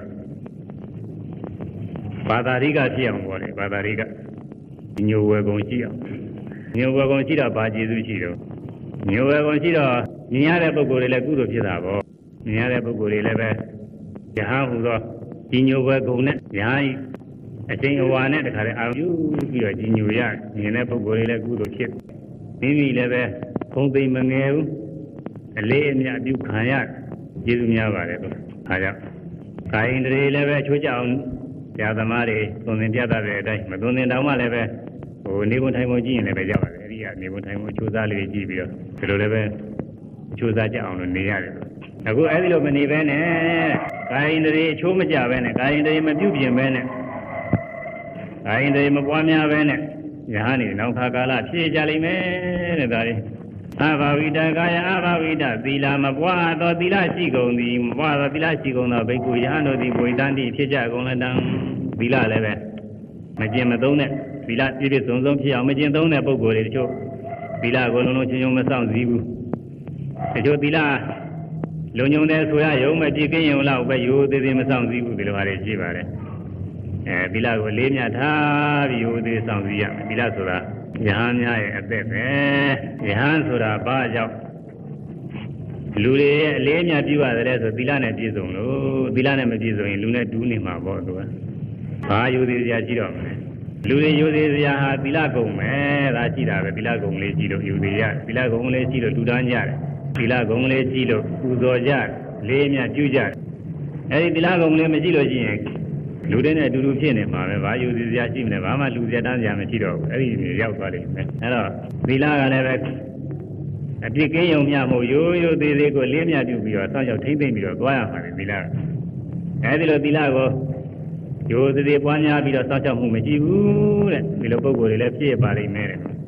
Speaker 1: ဘာသာရိကဖြစ်အောင်ပေါ့လေဘာသာရိကညိုဝယ်ကုန်ရှိအောင်ညိုဝယ်ကုန်ရှိတော့ဘာကျေစုရှိတော့ညိုဝယ်ကုန်ရှိတော့မြင်ရတဲ့ပုဂ္ဂိုလ်တွေလည်းကုသိုလ်ဖြစ်တာပေါ့မြင်ရတဲ့ပုဂ္ဂိုလ်တွေလည်းပဲယဟန်ဟူသောဒီညိုဝယ်ကုန်နဲ့ယဟန်အချိန်အဝါနဲ့တခါတည်းအာရုံပြီးတော့ဒီညိုရမြင်တဲ့ပုဂ္ဂိုလ်တွေလည်းကုသိုလ်ဖြစ်မိမိလည်းပဲဘုံသိမ့်မငယ်ဘူးအလေးအမြတ်ပြုခံရကျေစုများပါတယ်လို့အားကြောင့်ကာယင်တွေလည်းပဲချိုးကြအောင်ဆရာသမားတွေသွန်သင်ပြတတ်တဲ့အတိုင်းမသွန်သင်တောင်မှလည်းပဲဟိုနေဝင်ထိုင်ဝင်ကြည့်ရင်လည်းပဲကြပါတယ်အဲဒီကနေဝင်ထိုင်ဝင်ချိုးစားလေးကြည့်ပြီးတော့ဒီလိုလည်းပဲချိုးစားကြအောင်လို့နေရတယ်အခုအဲဒီလိုမနေဘဲနဲ့ကာယင်တွေအချိုးမကြဘဲနဲ့ကာယင်တွေမပြုတ်ပြင်ဘဲနဲ့ကာယင်တွေမပွားများဘဲနဲ့ယဟန်နေနောက်ခါကာလဖြည့်ကြလိမ့်မယ်တဲ့ဒါလေးအဘဝိတကာယအဘဝိတသီလမပွားသောသီလရှိကုန်သည်မပွားသောသီလရှိကုန်သောဘိက္ခုယဟန်တို့သည်ဝိတန္တိဖြစ်ကြကုန်လတံသီလလည်းပဲမကျင်မသုံးတဲ့သီလပြည့်ပြည့်စုံစုံဖြစ်အောင်မကျင်သုံးတဲ့ပုဂ္ဂိုလ်တွေတချို့သီလကိုလုံးလုံးချင်းချင်းမဆောင်စည်းဘူးတချို့သီလလုံညုံတဲ့ဆိုရရုံမကြည့်ကင်းရုံလောက်ပဲရိုးသေးသေးမဆောင်စည်းဘူးဒီလိုဟာတွေရှိပါတယ်သီလကိုလေးမြတ်ထားပြီးရိုးသေးဆောင်စည်းရမယ်သီလဆိုတာယဟန်များရဲ့အသက်ပဲယဟန်ဆိုတာဘာကြောင့်လူတွေရဲ့အလေးအမြတ်ပြုရတယ်ဆိုသီလနဲ့ပြည့်စုံလို့သီလနဲ့မပြည့်စုံရင်လူနဲ့တူးနေမှာပေါ့သူကဘာယူသေးစရာရှိတော့မလဲလူတွေယူသေးစရာဟာသီလကုံပဲဒါရှိတာပဲသီလကုံလေးရှိလို့ယူသေးရသီလကုံလေးရှိလို့တူတန်းကြတယ်သီလကုံလေးရှိလို့ပူဇော်ကြလေးအမြတ်ပြုကြတယ်အဲဒီသီလကုံလေးမရှိလို့ရှိရင်လူတွေနဲ့အတူတူဖြစ်နေမှာပဲဘာယူသေးစရာရှိမလဲဘာမှလူစရာတန်းစရာမရှိတော့ဘူးအဲ့ဒီမျိုးရောက်သွားလိမ့်မယ်အဲ့တော့သီလကလည်းပဲအပြစ်ကင်းရုံမျှမို့ရိုးရိုးသေးသေးကိုလေးမြတ်ပြုပြီးတော့စောင့်ရှောက်ထိမ့်သိမ့်ပြီးတော့သွားရမှာလေသီလအဲဒီလိုသီလကိုရိုးသေးသေးပွားများပြီးတော့စောင့်ရှောက်မှုမရှိဘူးတဲ့ဒီလိုပုဂ္ဂိုလ်တွေလည်းပြည့်ပါလိမ့်မယ်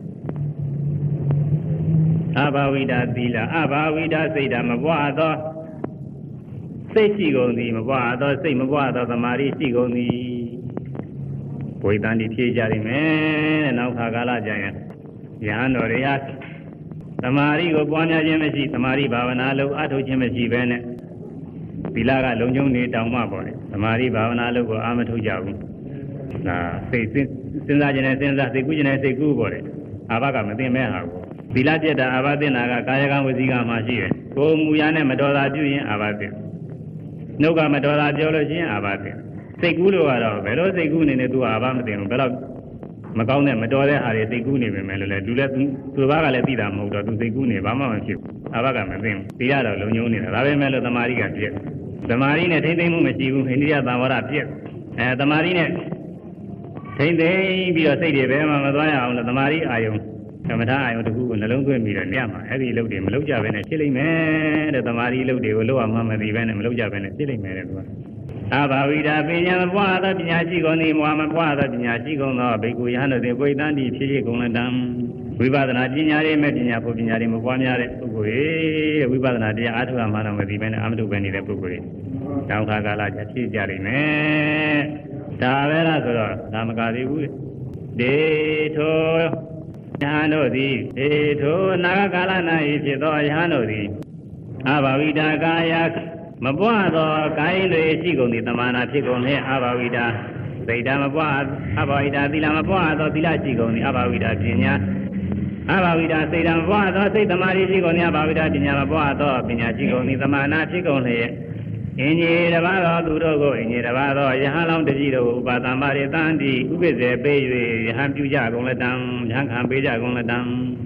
Speaker 1: တဲ့အဘဝိဒသီလအဘဝိဒစိတ်ဓာမပွားသောစိတ်ရှိကုန်သည်မပွားသောစိတ်မပွားသောသမာဓိရှိကုန်သည်ဘဝိတန်ဒီဖြည့်ကြရမယ်တဲ့နောက်ခါကာလကြရင်ယဟန်တော်တွေဟာသမာဓိကိုပွားများခြင်းမရှိသမာဓိဘာဝနာလို့အထုတ်ခြင်းမရှိဘဲနဲ့သီလကလုံခြုံနေတောင်မှပေါ့လေသမာဓိဘာဝနာလို့ကိုအာမထုတ်ကြဘူးဒါစိတ်စဉ်းစားခြင်းနဲ့စဉ်းစားစိတ်ကူးခြင်းနဲ့စိတ်ကူးပေါ့လေအာဘကမသိမဲ့ဟာကိုသီလပြတ်တာအာဘသိနာကကာယကံဝစီကံမှာရှိတယ်ကိုယ်မူရနဲ့မတော်တာပြုရင်အာဘသိနှုတ်ကမတော်တာပြောလို့ရှိရင်အာဘသိစိတ်ကူးလို့ကတော့ဘယ်လိုစိတ်ကူးနေနေသူအာဘမသိဘူးဘယ်တော့မကောင်းတဲ့မတော်တဲ့ဟာတွေစိတ်ကူးနေပြီမယ်လို့လေလူလည်းသူဘာကလည်းသိတာမဟုတ်တော့သူစိတ်ကူးနေဘာမှမဖြစ်ဘူးအာဘကမသိဘူးသီလတော့လုံညုံနေတာဒါပဲမဲ့လို့သမာဓိကပြည့်သမာဓိနဲ့ထိမ့်သိမ့်မှုမရှိဘူးအိန္ဒိယသံဝရပြည့်သမာဓိနဲ့ထိမ့်သိမ့်ပြီးတော့စိတ်တွေဘယ်မှမသွားရအောင်လို့သမာဓိအာယုံသမထအာယုံတစ်ခုကိုနှလုံးသွင်းပြီးတော့ညမှာအဲ့ဒီအလုပ်တွေမလုပ်ကြဘဲနဲ့ဖြစ်လိမ့်မယ်တဲ့သမာဓိအလုပ်တွေကိုလုပ်အောင်မသိဘဲနဲ့မလုပ်ကြဘဲနဲ့ဖြစ်လိမ့်မယ်တဲ့သူကအဘဝိဒပညာမပွားသောပညာရှိကုန်သည်မွာမပွားသောပညာရှိကုန်သောဘိက္ခုယဟန်တို့သည်ဝိသန္တိဖြစ်ဖြစ်ကုန်လတံဝိပဿနာပညာတွေမဲ့ပညာဖို့ပညာတွေမပွားများတဲ့ပုဂ္ဂိုလ်တွေဝိပဿနာတရားအားထုတ်မှတော့မသိဘဲနဲ့အာမထုတ်ပဲနေတဲ့ပုဂ္ဂိုလ်တွေတောင်းခါကာလကြာဖြစ်ကြလိမ့်မယ်ဒါပဲလားဆိုတော့ဒါမကသေးဘူးဒေထောယဟန်တို့သည်ဒေထောနာဂကာလ၌ဖြစ်သောယဟန်တို့သည်အဘဝိဒကာယမပွားသောကာယတွေရှိကုန်သည်တမနာဖြစ်ကုန်လေအဘဝိဒစိတ်ဓာမပွားအဘဝိဒသီလမပွားသောသီလရှိကုန်သည်အဘဝိဒပညာအဘဝိဒစိတ်ဓာမပွားသောစိတ်သမာဓိရှိကုန်သည်အဘဝိဒပညာမပွားသောပညာရှိကုန်သည်တမနာဖြစ်ကုန်လေအင်ကြီးတစ်ပါးသောသူတို့ကိုအင်ကြီးတစ်ပါးသောယဟန်လောင်းတကြီးတို့ဥပါသံပါရိတံတိဥပိ္ပဇေပေး၍ယဟန်ပြုကြကုန်လက်တံယဟန်ခံပေးကြကုန်လက်တံ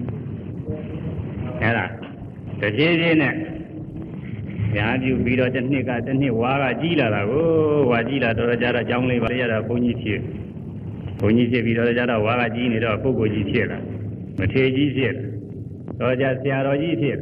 Speaker 1: အဲ့ဒါတကြီးကြီးနဲ့ညာပြုပြီးတော့တစ်နှစ်ဝါကကြီးလာတာကိုဝါကြီးလာတော့ကြတော့အကြောင်းလေးပါရတာဘုန်းကြီးဖြစ်ပြီးတော့ကြတော့ဝါကကြီးနေတော့ပုဂ္ဂိုလ်ကြီးဖြစ်လာမထေကြီးဖြစ်လာတော့ကြဆရာတော်ကြီးဖြစ်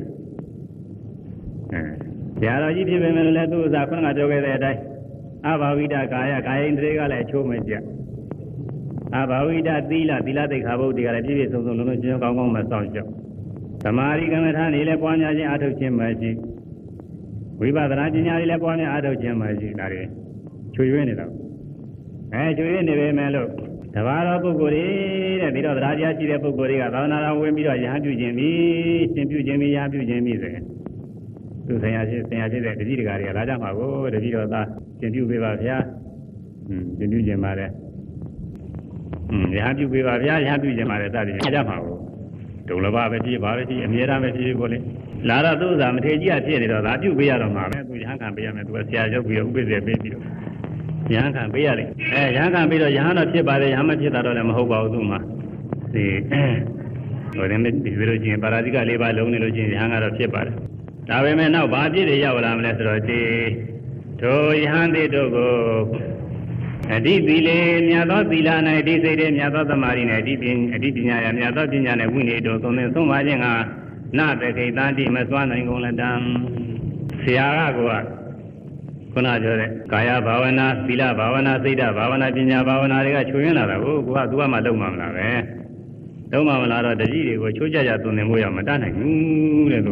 Speaker 1: ဆရာတော်ကြီးဖြစ်ပေမဲ့လည်းသူ့ဥစားခုနကပြောခဲ့တဲ့အတိုင်းအဘာဝိဒကာယကာယိန္ဒြေကလည်းအချိုးမကျအဘာဝိဒသီလသိက္ခာပုဒ်တွေကလည်းပြည့်ပြည့်စုံစုံလုံးလုံးချင်းကောင်းကောင်းမဆောင်ကြသမာဓိကမ္မထာနေလည်းပွားများခြင်းအားထုတ်ခြင်းမရှိဝိပဿနာပညာတွေလည်းပွားများအားထုတ်ခြင်းမရှိဒါတွေချွေရွေးနေတော့ချွေရွေးနေပေမဲ့လို့တဘာသောပုဂ္ဂိုလ်တွေတဲ့ပြီးတော့တရားရှိတဲ့ပုဂ္ဂိုလ်တွေကသာသနာတော်ဝင်ပြီးတော့ရဟန်းပြုခြင်းပြီးရှင်ပြုခြင်းပြီးရဟန်းပြုခြင်းပြီးဆိုရင်သူဆရာရှိတဲ့တတိတကာတွေကလာကြမှာကိုတတိတော်သားရှင်ပြုပေးပါဗျာရှင်ပြုခြင်းပါတယ်ရဟန်းပြုပေးပါဗျာရဟန်းပြုခြင်းပါတယ်စသည်ဖြင့်ကြမှာကိုဒုလဘပဲဖြစ်ပါပဲဖြစ်အမြဲတမ်းပဲဖြစ်ကိုလေလာတော့သူ့ဥစားမထေကြီးကဖြစ်နေတော့ဒါပြုပေးရတော့မှာပဲသူရဟန်းခံပေးရမယ်သူကဆရာရောက်ပြီးတော့ဥပ္ပဇ္ဇေပေးပြီးတော့ရဟန်းခံပေးရလိမ့်ရဟန်းခံပြီးတော့ရဟန်းတော့ဖြစ်ပါတယ်ရဟန်းမဖြစ်တာတော့လည်းမဟုတ်ပါဘူးသူ့မှာဒီဟိုလည်းဒီလိုချင်းပါရာဇိက၄ပါးလုံးနေလို့ချင်းရဟန်းကတော့ဖြစ်ပါတယ်ဒါပေမဲ့နောက်ဘာပြည့်တွေရောက်လာမလဲဆိုတော့ဒီတို့ယဟန်တိတို့ကိုအဓိသီလေမြတ်သောသီလ၌အဓိစိတ်တွေမြတ်သောသမာဓိနဲ့အဓိပညာရမြတ်သောပညာနဲ့ဝိနည်းတို့သုံးသင်ဆုံးပါခြင်းကနတခိတံတိမစွမ်းနိုင်ကုန်လက်တံဆရာကကိုကခုနပြောတဲ့ကာယဘာဝနာသီလဘာဝနာစိတ်ဓာတ်ဘာဝနာပညာဘာဝနာတွေကချွေရင်းလာတာကိုကသူကမှလုံးမှမလားပဲလုံးမှမလားတော့တတိတွေကိုချိုးကြသုံးသင်ဖို့ရမတတ်နိုင်ဘူးတဲ့သူ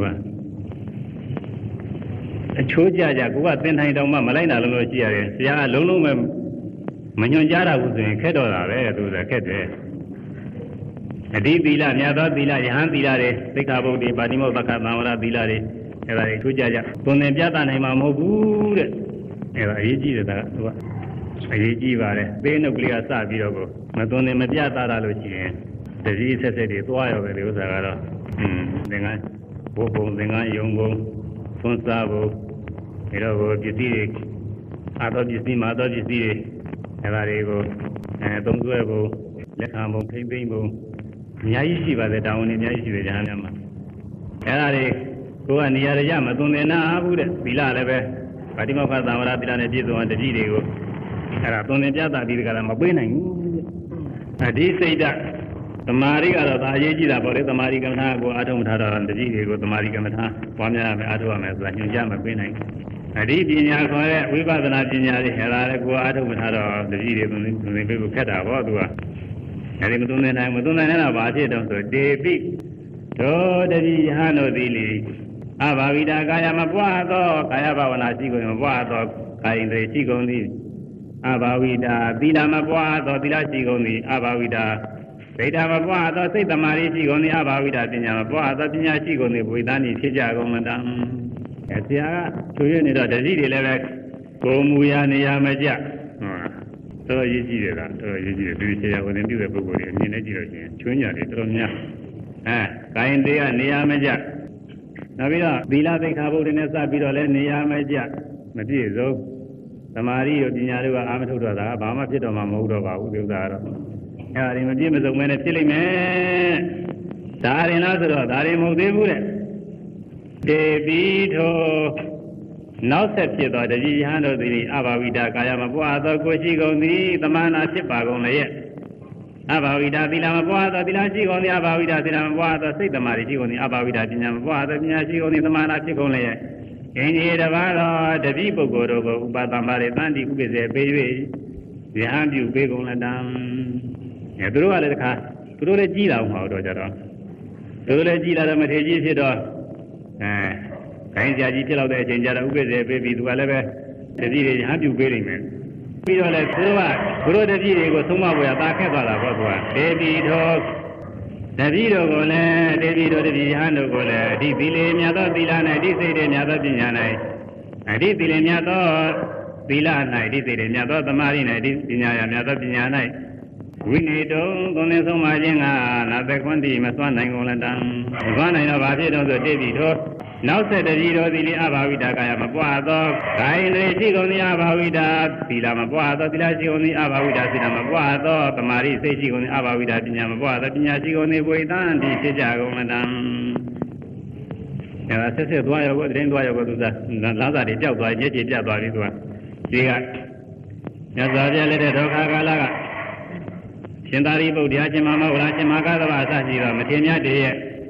Speaker 1: ကအချိုးကြကိုကသင်ထိုင်တောင်မှမလိုက်တာလို့ရှိရတယ်ဆရာကလုံးလုံးပဲမညွန်ကြားတာဘူးဆိုရင်ခက်တော့တာပဲသူကခက်တယ်အဓိသီလမြတ်သောသီလယဟန်သီလတွေသိက္ခာပုဒ်တွေပါတိမောသက္ကသံဝရသီလတွေအဲ့ဒါတွေချိုးကြသွန်သင်ပြသနိုင်မှာမဟုတ်ဘူးတဲ့အဲ့ဒါအရေးကြီးတယ်ဒါကသူကအရေးကြီးပါတယ်သေးနှုတ်ကလေးကစပြီးတော့ကိုမသွန်သင်မပြသတာလို့ရှိရင်တတိဆက်ဆက်တွေသွားရောပဲဒီဥစ္စာကတော့သင်္ကန်းဘုံပုံသင်္ကန်းယုံပုံသွန်စားဖို့ဒါတော့ကိုပစ္စည်းတွေအာတော်ပစ္စည်းမာတော်ပစ္စည်းတွေအဲ့ဒါတွေကိုသုံးစွဲဖို့လက်ခံဖို့ထိမ့်သိမ့်ဖို့အများကြီးရှိပါတယ်တောင်းဝင်အများကြီးရှိတယ်ညာများမှာအဲ့ဒါတွေကိုကနေရာရမသွန်သင်နာဘူးတဲ့သီလလည်းပဲပါတိမောက္ခသံဝရသီလနဲ့ပြည့်စုံတဲ့တတိတွေကိုအဲ့ဒါသွန်သင်ပြတာဒီကလည်းမပေးနိုင်ဘူးအဓိစိတ်ဓာတ်သမာဓိကတော့ဒါအရေးကြီးတာပေါ့လေသမာဓိကမ္မထာကိုအားထုတ်မထားတော့တတိတွေကိုသမာဓိကမ္မထာပွားများရမယ်အားထုတ်ရမယ်ဆိုတာညွှန်ကြားမပေးနိုင်ဘူးအဓိပညာခေါ်တဲ့ဝိပဿနာပညာတွေအဲ့ဒါလည်းကိုအားထုတ်မထားတော့တတိတွေသွန်သင်ပေးဖို့ခက်တာပေါ့သူကအဲ့ဒီမသွန်သင်နိုင်တော့ဘာဖြစ်တော့ဆိုတေပိတို့တတိယဟန်တို့သည်လေအဘာဝိတာကာယမပွားသောကာယဘာဝနာရှိကုန်မပွားသောကာယိန္ဒြေရှိကုန်သည်အဘာဝိတာသီလမပွားသောသီလရှိကုန်သည်အဘာဝိတာစိတ်ဓာတ်မပွားသောစိတ်သမာဓိရှိကုန်သည်အဘာဝိတာပညာမပွားသောပညာရှိကုန်သည်ဝိသနိဖြစ်ကြကုန်မတံဆရာကချွေရနေတော့တတိတွေလည်းပဲကိုမူရနေရမကြတော်ရေးကြည့်တယ်လားတော်ရေးကြည့်တယ်ဒီဆရာဝန်ပြုတဲ့ပုဂ္ဂိုလ်တွေအမြင်နဲ့ကြည့်လို့ရှိရင်ချွေးညာတွေတော်တော်များကိုင်းသေးကနေရမကြနောက်ပြီးတော့သီလသိက္ခာပုဒ်တွေနဲ့စပြီးတော့လည်းနေရမကြမပြည့်စုံသမာဓိရောပညာတွေကအာမထုတ်တော့တာဘာမှဖြစ်တော့မှမဟုတ်တော့ပါဘူးဒီဥစ္စာကတော့အဲ့ဒါတွေမပြည့်မစုံမဲနဲ့ဖြစ်လိမ့်မယ်ဒါရင်လားဆိုတော့ဒါရင်မဟုတ်သေးဘူးတဲ့တေပိထောနောက်ဆက်ဖြစ်သောတတိယဟန်တို့သည်အဘာဝိတာကာယမပွားသောကိုရှိကုန်သည်တမနာဖြစ်ပါကုန်လည်းအဘာဝိတာသီလမပွားသောသီလရှိကုန်သည်အဘာဝိတာသီလမပွားသောစိတ်သမာဓိရှိကုန်သည်အဘာဝိတာပညာမပွားသောပညာရှိကုန်သည်တမနာဖြစ်ကုန်လည်းအင်းကြီးတပါးသောတတိပုဂ္ဂိုလ်တို့ကိုဥပသမ္ပါရိတန်တိဥပ္ပဇေပေး၍ဉာဏ်ပြုပေးကုန်လည်းတံသူတို့ကလည်းတခါသူတို့လည်းကြီးလာအောင်တော့ကြတော့သူတို့လည်းကြီးလာတော့မထေကြီးဖြစ်တော့ခိုင်းကြကြီးဖြစ်တော့တဲ့အချိန်ကျတော့ဥပ္ပဇေပေးပြီးသူကလည်းပဲတတိတွေဉာဏ်ပြုပေးနိုင်မယ်ပြီးတော့လည်းသူတို့တတိတွေကိုသုံးမပေါ်ရတာခက်သွားတာပေါ့ကွာဒေတိတော်တတိတို့ကိုလည်းဒေတိတို့တတိယဟန်တို့ကိုလည်းအဓိသီလေမြတ်သောသီလ၌အဓိစိတ်တွေမြတ်သောပညာ၌အဓိသီလေမြတ်သောသီလ၌အဓိစိတ်တွေမြတ်သောသမာဓိ၌အဓိပညာရမြတ်သောပညာ၌ဝိနေတုံသုံးသင်ဆုံးပါခြင်းကနာသကွန်တိမစွမ်းနိုင်ကုန်လည်းတံမစွမ်းနိုင်တော့ဘာဖြစ်တော့ဆိုဒေတိတော်နောက်ဆက်တတိတော်သီလအဘာဝိတာကာယမပွားသောကာယတွေရှိကုန်သည်အဘာဝိတာသီလမပွားသောသီလရှိကုန်သည်အဘာဝိတာသီလမပွားသောသမာဓိစိတ်ရှိကုန်သည်အဘာဝိတာပညာမပွားသောပညာရှိကုန်သည်ဝိသံတိဖြစ်ကြကုန်လည်းတံအဲဒါဆက်ဆက်သွားရောကိုတင်းသွားရောကိုသူကလမ်းစာတွေကြောက်သွားညစ်ကြေပြတ်သွားပြီသူကဒီကမြတ်စွာဘုရားလက်ထက်ဒုက္ခကာလကရှင်သာရိပုတ္တရာရှင်မမောဂလရှင်မဂသဗ္ဗအစရှိသောမထေရမြတ်တွေရဲ့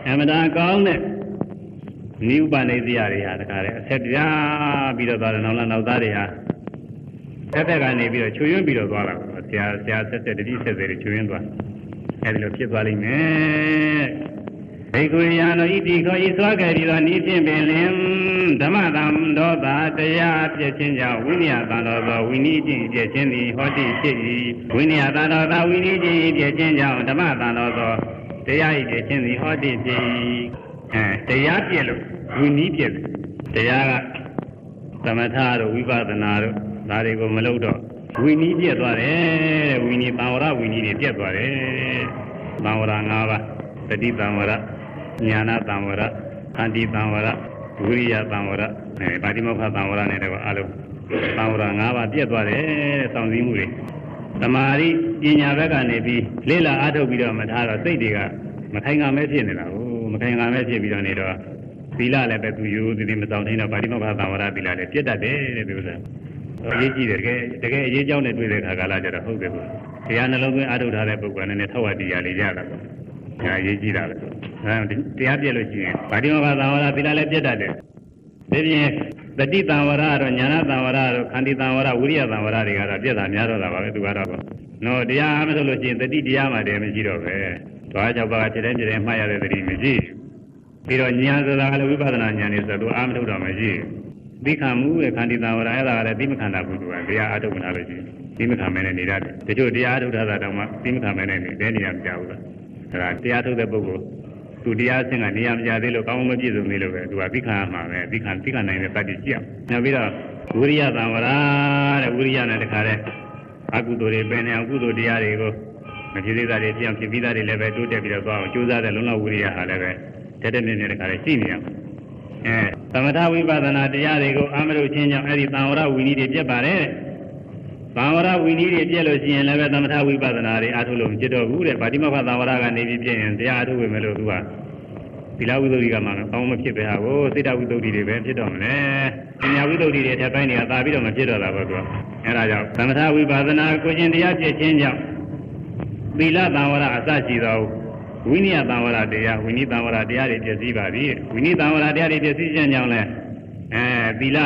Speaker 1: အမတန်ကောင်းတဲ့နိဗ္ဗာန်နေတရားတွေဟာတခါလေအဆက်ပြားပြီးတော့သွားတယ်နောက်သားတွေဟာဆက်သက်ကနေပြီးတော့ချွေရွံ့ပြီးတော့သွားတာဆရာဆက်တတိဆက်တွေချွေရွံ့သွားအဲဒီလိုဖြစ်သွားလိမ့်မယ်ဘိက္ခုယံတို့ဤတိခောဤစွာခဲ့ပြီးတော့ဤဖြင့်ပင်လင်ဓမ္မတံဒောတာတရားပြည့်ခြင်းကြောင့်ဝိနည်းတန်တော်သောဝိနည်းခြင်းပြည့်ခြင်းသည်ဟောတိဖြစ်၏ဝိနည်းတန်တော်သောဝိနည်းခြင်းပြည့်ခြင်းကြောင့်ဓမ္မတန်တော်သောတရားဤပြည့်ခြင်းသည်ဟောတိဖြစ်၏တရားပြည့်လို့ဝိနည်းပြည့်တရားကသမထတို့ဝိပဿနာတို့ဒါတွေကိုမလုပ်တော့ဝိနည်းပြည့်သွားတယ်တဲ့ဝိနည်းသံဝရဝိနည်းတွေပြည့်သွားတယ်သံဝရ၅ပါးတတိသံဝရဉာဏသံဝရခန္တီသံဝရဝိရိယသံဝရပါတိမောက္ခသံဝရနဲ့တော့အလုံးသံဝရ၅ပါးပြည့်သွားတယ်တဲ့စောင့်စည်းမှုတွေသမာဓိပညာဘက်ကနေပြီးလေ့လာအားထုတ်ပြီးတော့မထားတော့စိတ်တွေကမခိုင်ခံမဲဖြစ်နေတာကိုမခိုင်ခံမဲဖြစ်ပြီးတော့နေတော့သီလလည်းပဲသူယူသည်မဆောင်နိုင်တော့ပါတိမောက္ခသံဝရသီလလည်းပြည့်တတ်တယ်တဲ့ဒီဥစ္စာအရေးကြီးတယ်တကယ်အရေးကြောင်းနဲ့တွေ့တဲ့ခါကာလကျတော့ဟုတ်တယ်ကွာတရားနှလုံးသွင်းအားထုတ်ထားတဲ့ပုဂ္ဂိုလ်နဲ့ထောက်ဝတရားလေးရတာပေါ့ဒါအရေးကြီးတာပဲတရားပြည့်လို့ရှိရင်ဗာတိမောက္ခသံဝရသီလလည်းပြည့်တတ်တယ်ဒီပြင်တတိသံဝရတို့ဉာဏသံဝရတို့ခန္တီသံဝရဝိရိယသံဝရတွေကတော့ပြည့်တာများတော့တာပါပဲသူကတော့နော်တရားအားမထုတ်လို့ရှိရင်တတိတရားမှတည်းမရှိတော့ပဲသွား၆ပါးဖြစ်တဲ့မှားရတဲ့တတိမရှိပြီးတော့ဉာဏ်ဆိုတာကလည်းဝိပဿနာဉာဏ်နေဆိုတော့အားမထုတ်တော့မရှိသိခံမှုရဲ့ခန္တီသံဝရအဲ့ဒါကလည်းသိမခံတာဘူးသူကတရားအားထုတ်မထားလို့ရှိရင်သိမခံမဲနဲ့နေရတယ်တချို့တရားအားထုတ်တာတောင်မှသိမခံမဲနဲ့နေတဲ့နေရာမကြဘူးလားအဲ့ဒါတရားထုတ်တဲ့ပုဂ္ဂိုလ်သူတရားဆင့်ကနေရာမကြသေးလို့ကောင်းမပြည့်စုံသေးလို့ပဲသူကသိခံရမှာပဲသိခံနိုင်တဲ့တတ်တိကြည့်အောင်နောက်ပြီးတော့ဝိရိယသံဝရတဲ့ဝိရိယနဲ့တခါတဲ့အကုသိုလ်တွေပင်နေအောင်ကုသိုလ်တရားတွေကိုမဖြစ်သေးတာတွေဖြစ်အောင်ဖြစ်ပြီးသားတွေလည်းပဲတိုးတက်ပြီးတော့သွားအောင်ကြိုးစားတဲ့လုံလောက်ဝိရိယဟာလည်းပဲတက်နေတခါလေရှိနေရမှာသမထဝိပဿနာတရားတွေကိုအာမရုချင်းကြောင့်အဲ့ဒီသံဝရဝိနည်းတွေပြတ်ပါတယ်သံဝရဝိနည်းတွေပြည့်လို့ရှိရင်လည်းပဲသမထဝိပဿနာတွေအားထုတ်လို့မဖြစ်တော့ဘူးတဲ့ဗာတိမောက္ခသံဝရကနေပြီးပြည့်ရင်တရားအားထုတ်ဝင်မယ်လို့သူကသီလဝိသုဒ္ဓိကမှကောင်းမဖြစ်ပဲဟာကိုစိတ္တဝိသုဒ္ဓိတွေပဲဖြစ်တော့မယ်ပညာဝိသုဒ္ဓိတွေထပ်ပိုင်းတွေကသာပြီးတော့မဖြစ်တော့တာပဲသူကအဲ့ဒါကြောင့်သမထဝိပဿနာကိုရှင်တရားပြည့်ခြင်းကြောင့်သီလသံဝရအစရှိသောဝိနည်းသံဝရတရားဝိနည်းသံဝရတရားတွေပြည့်စည်ပါပြီဝိနည်းသံဝရတရားတွေပြည့်စည်ခြင်းကြောင့်လည်းသီလ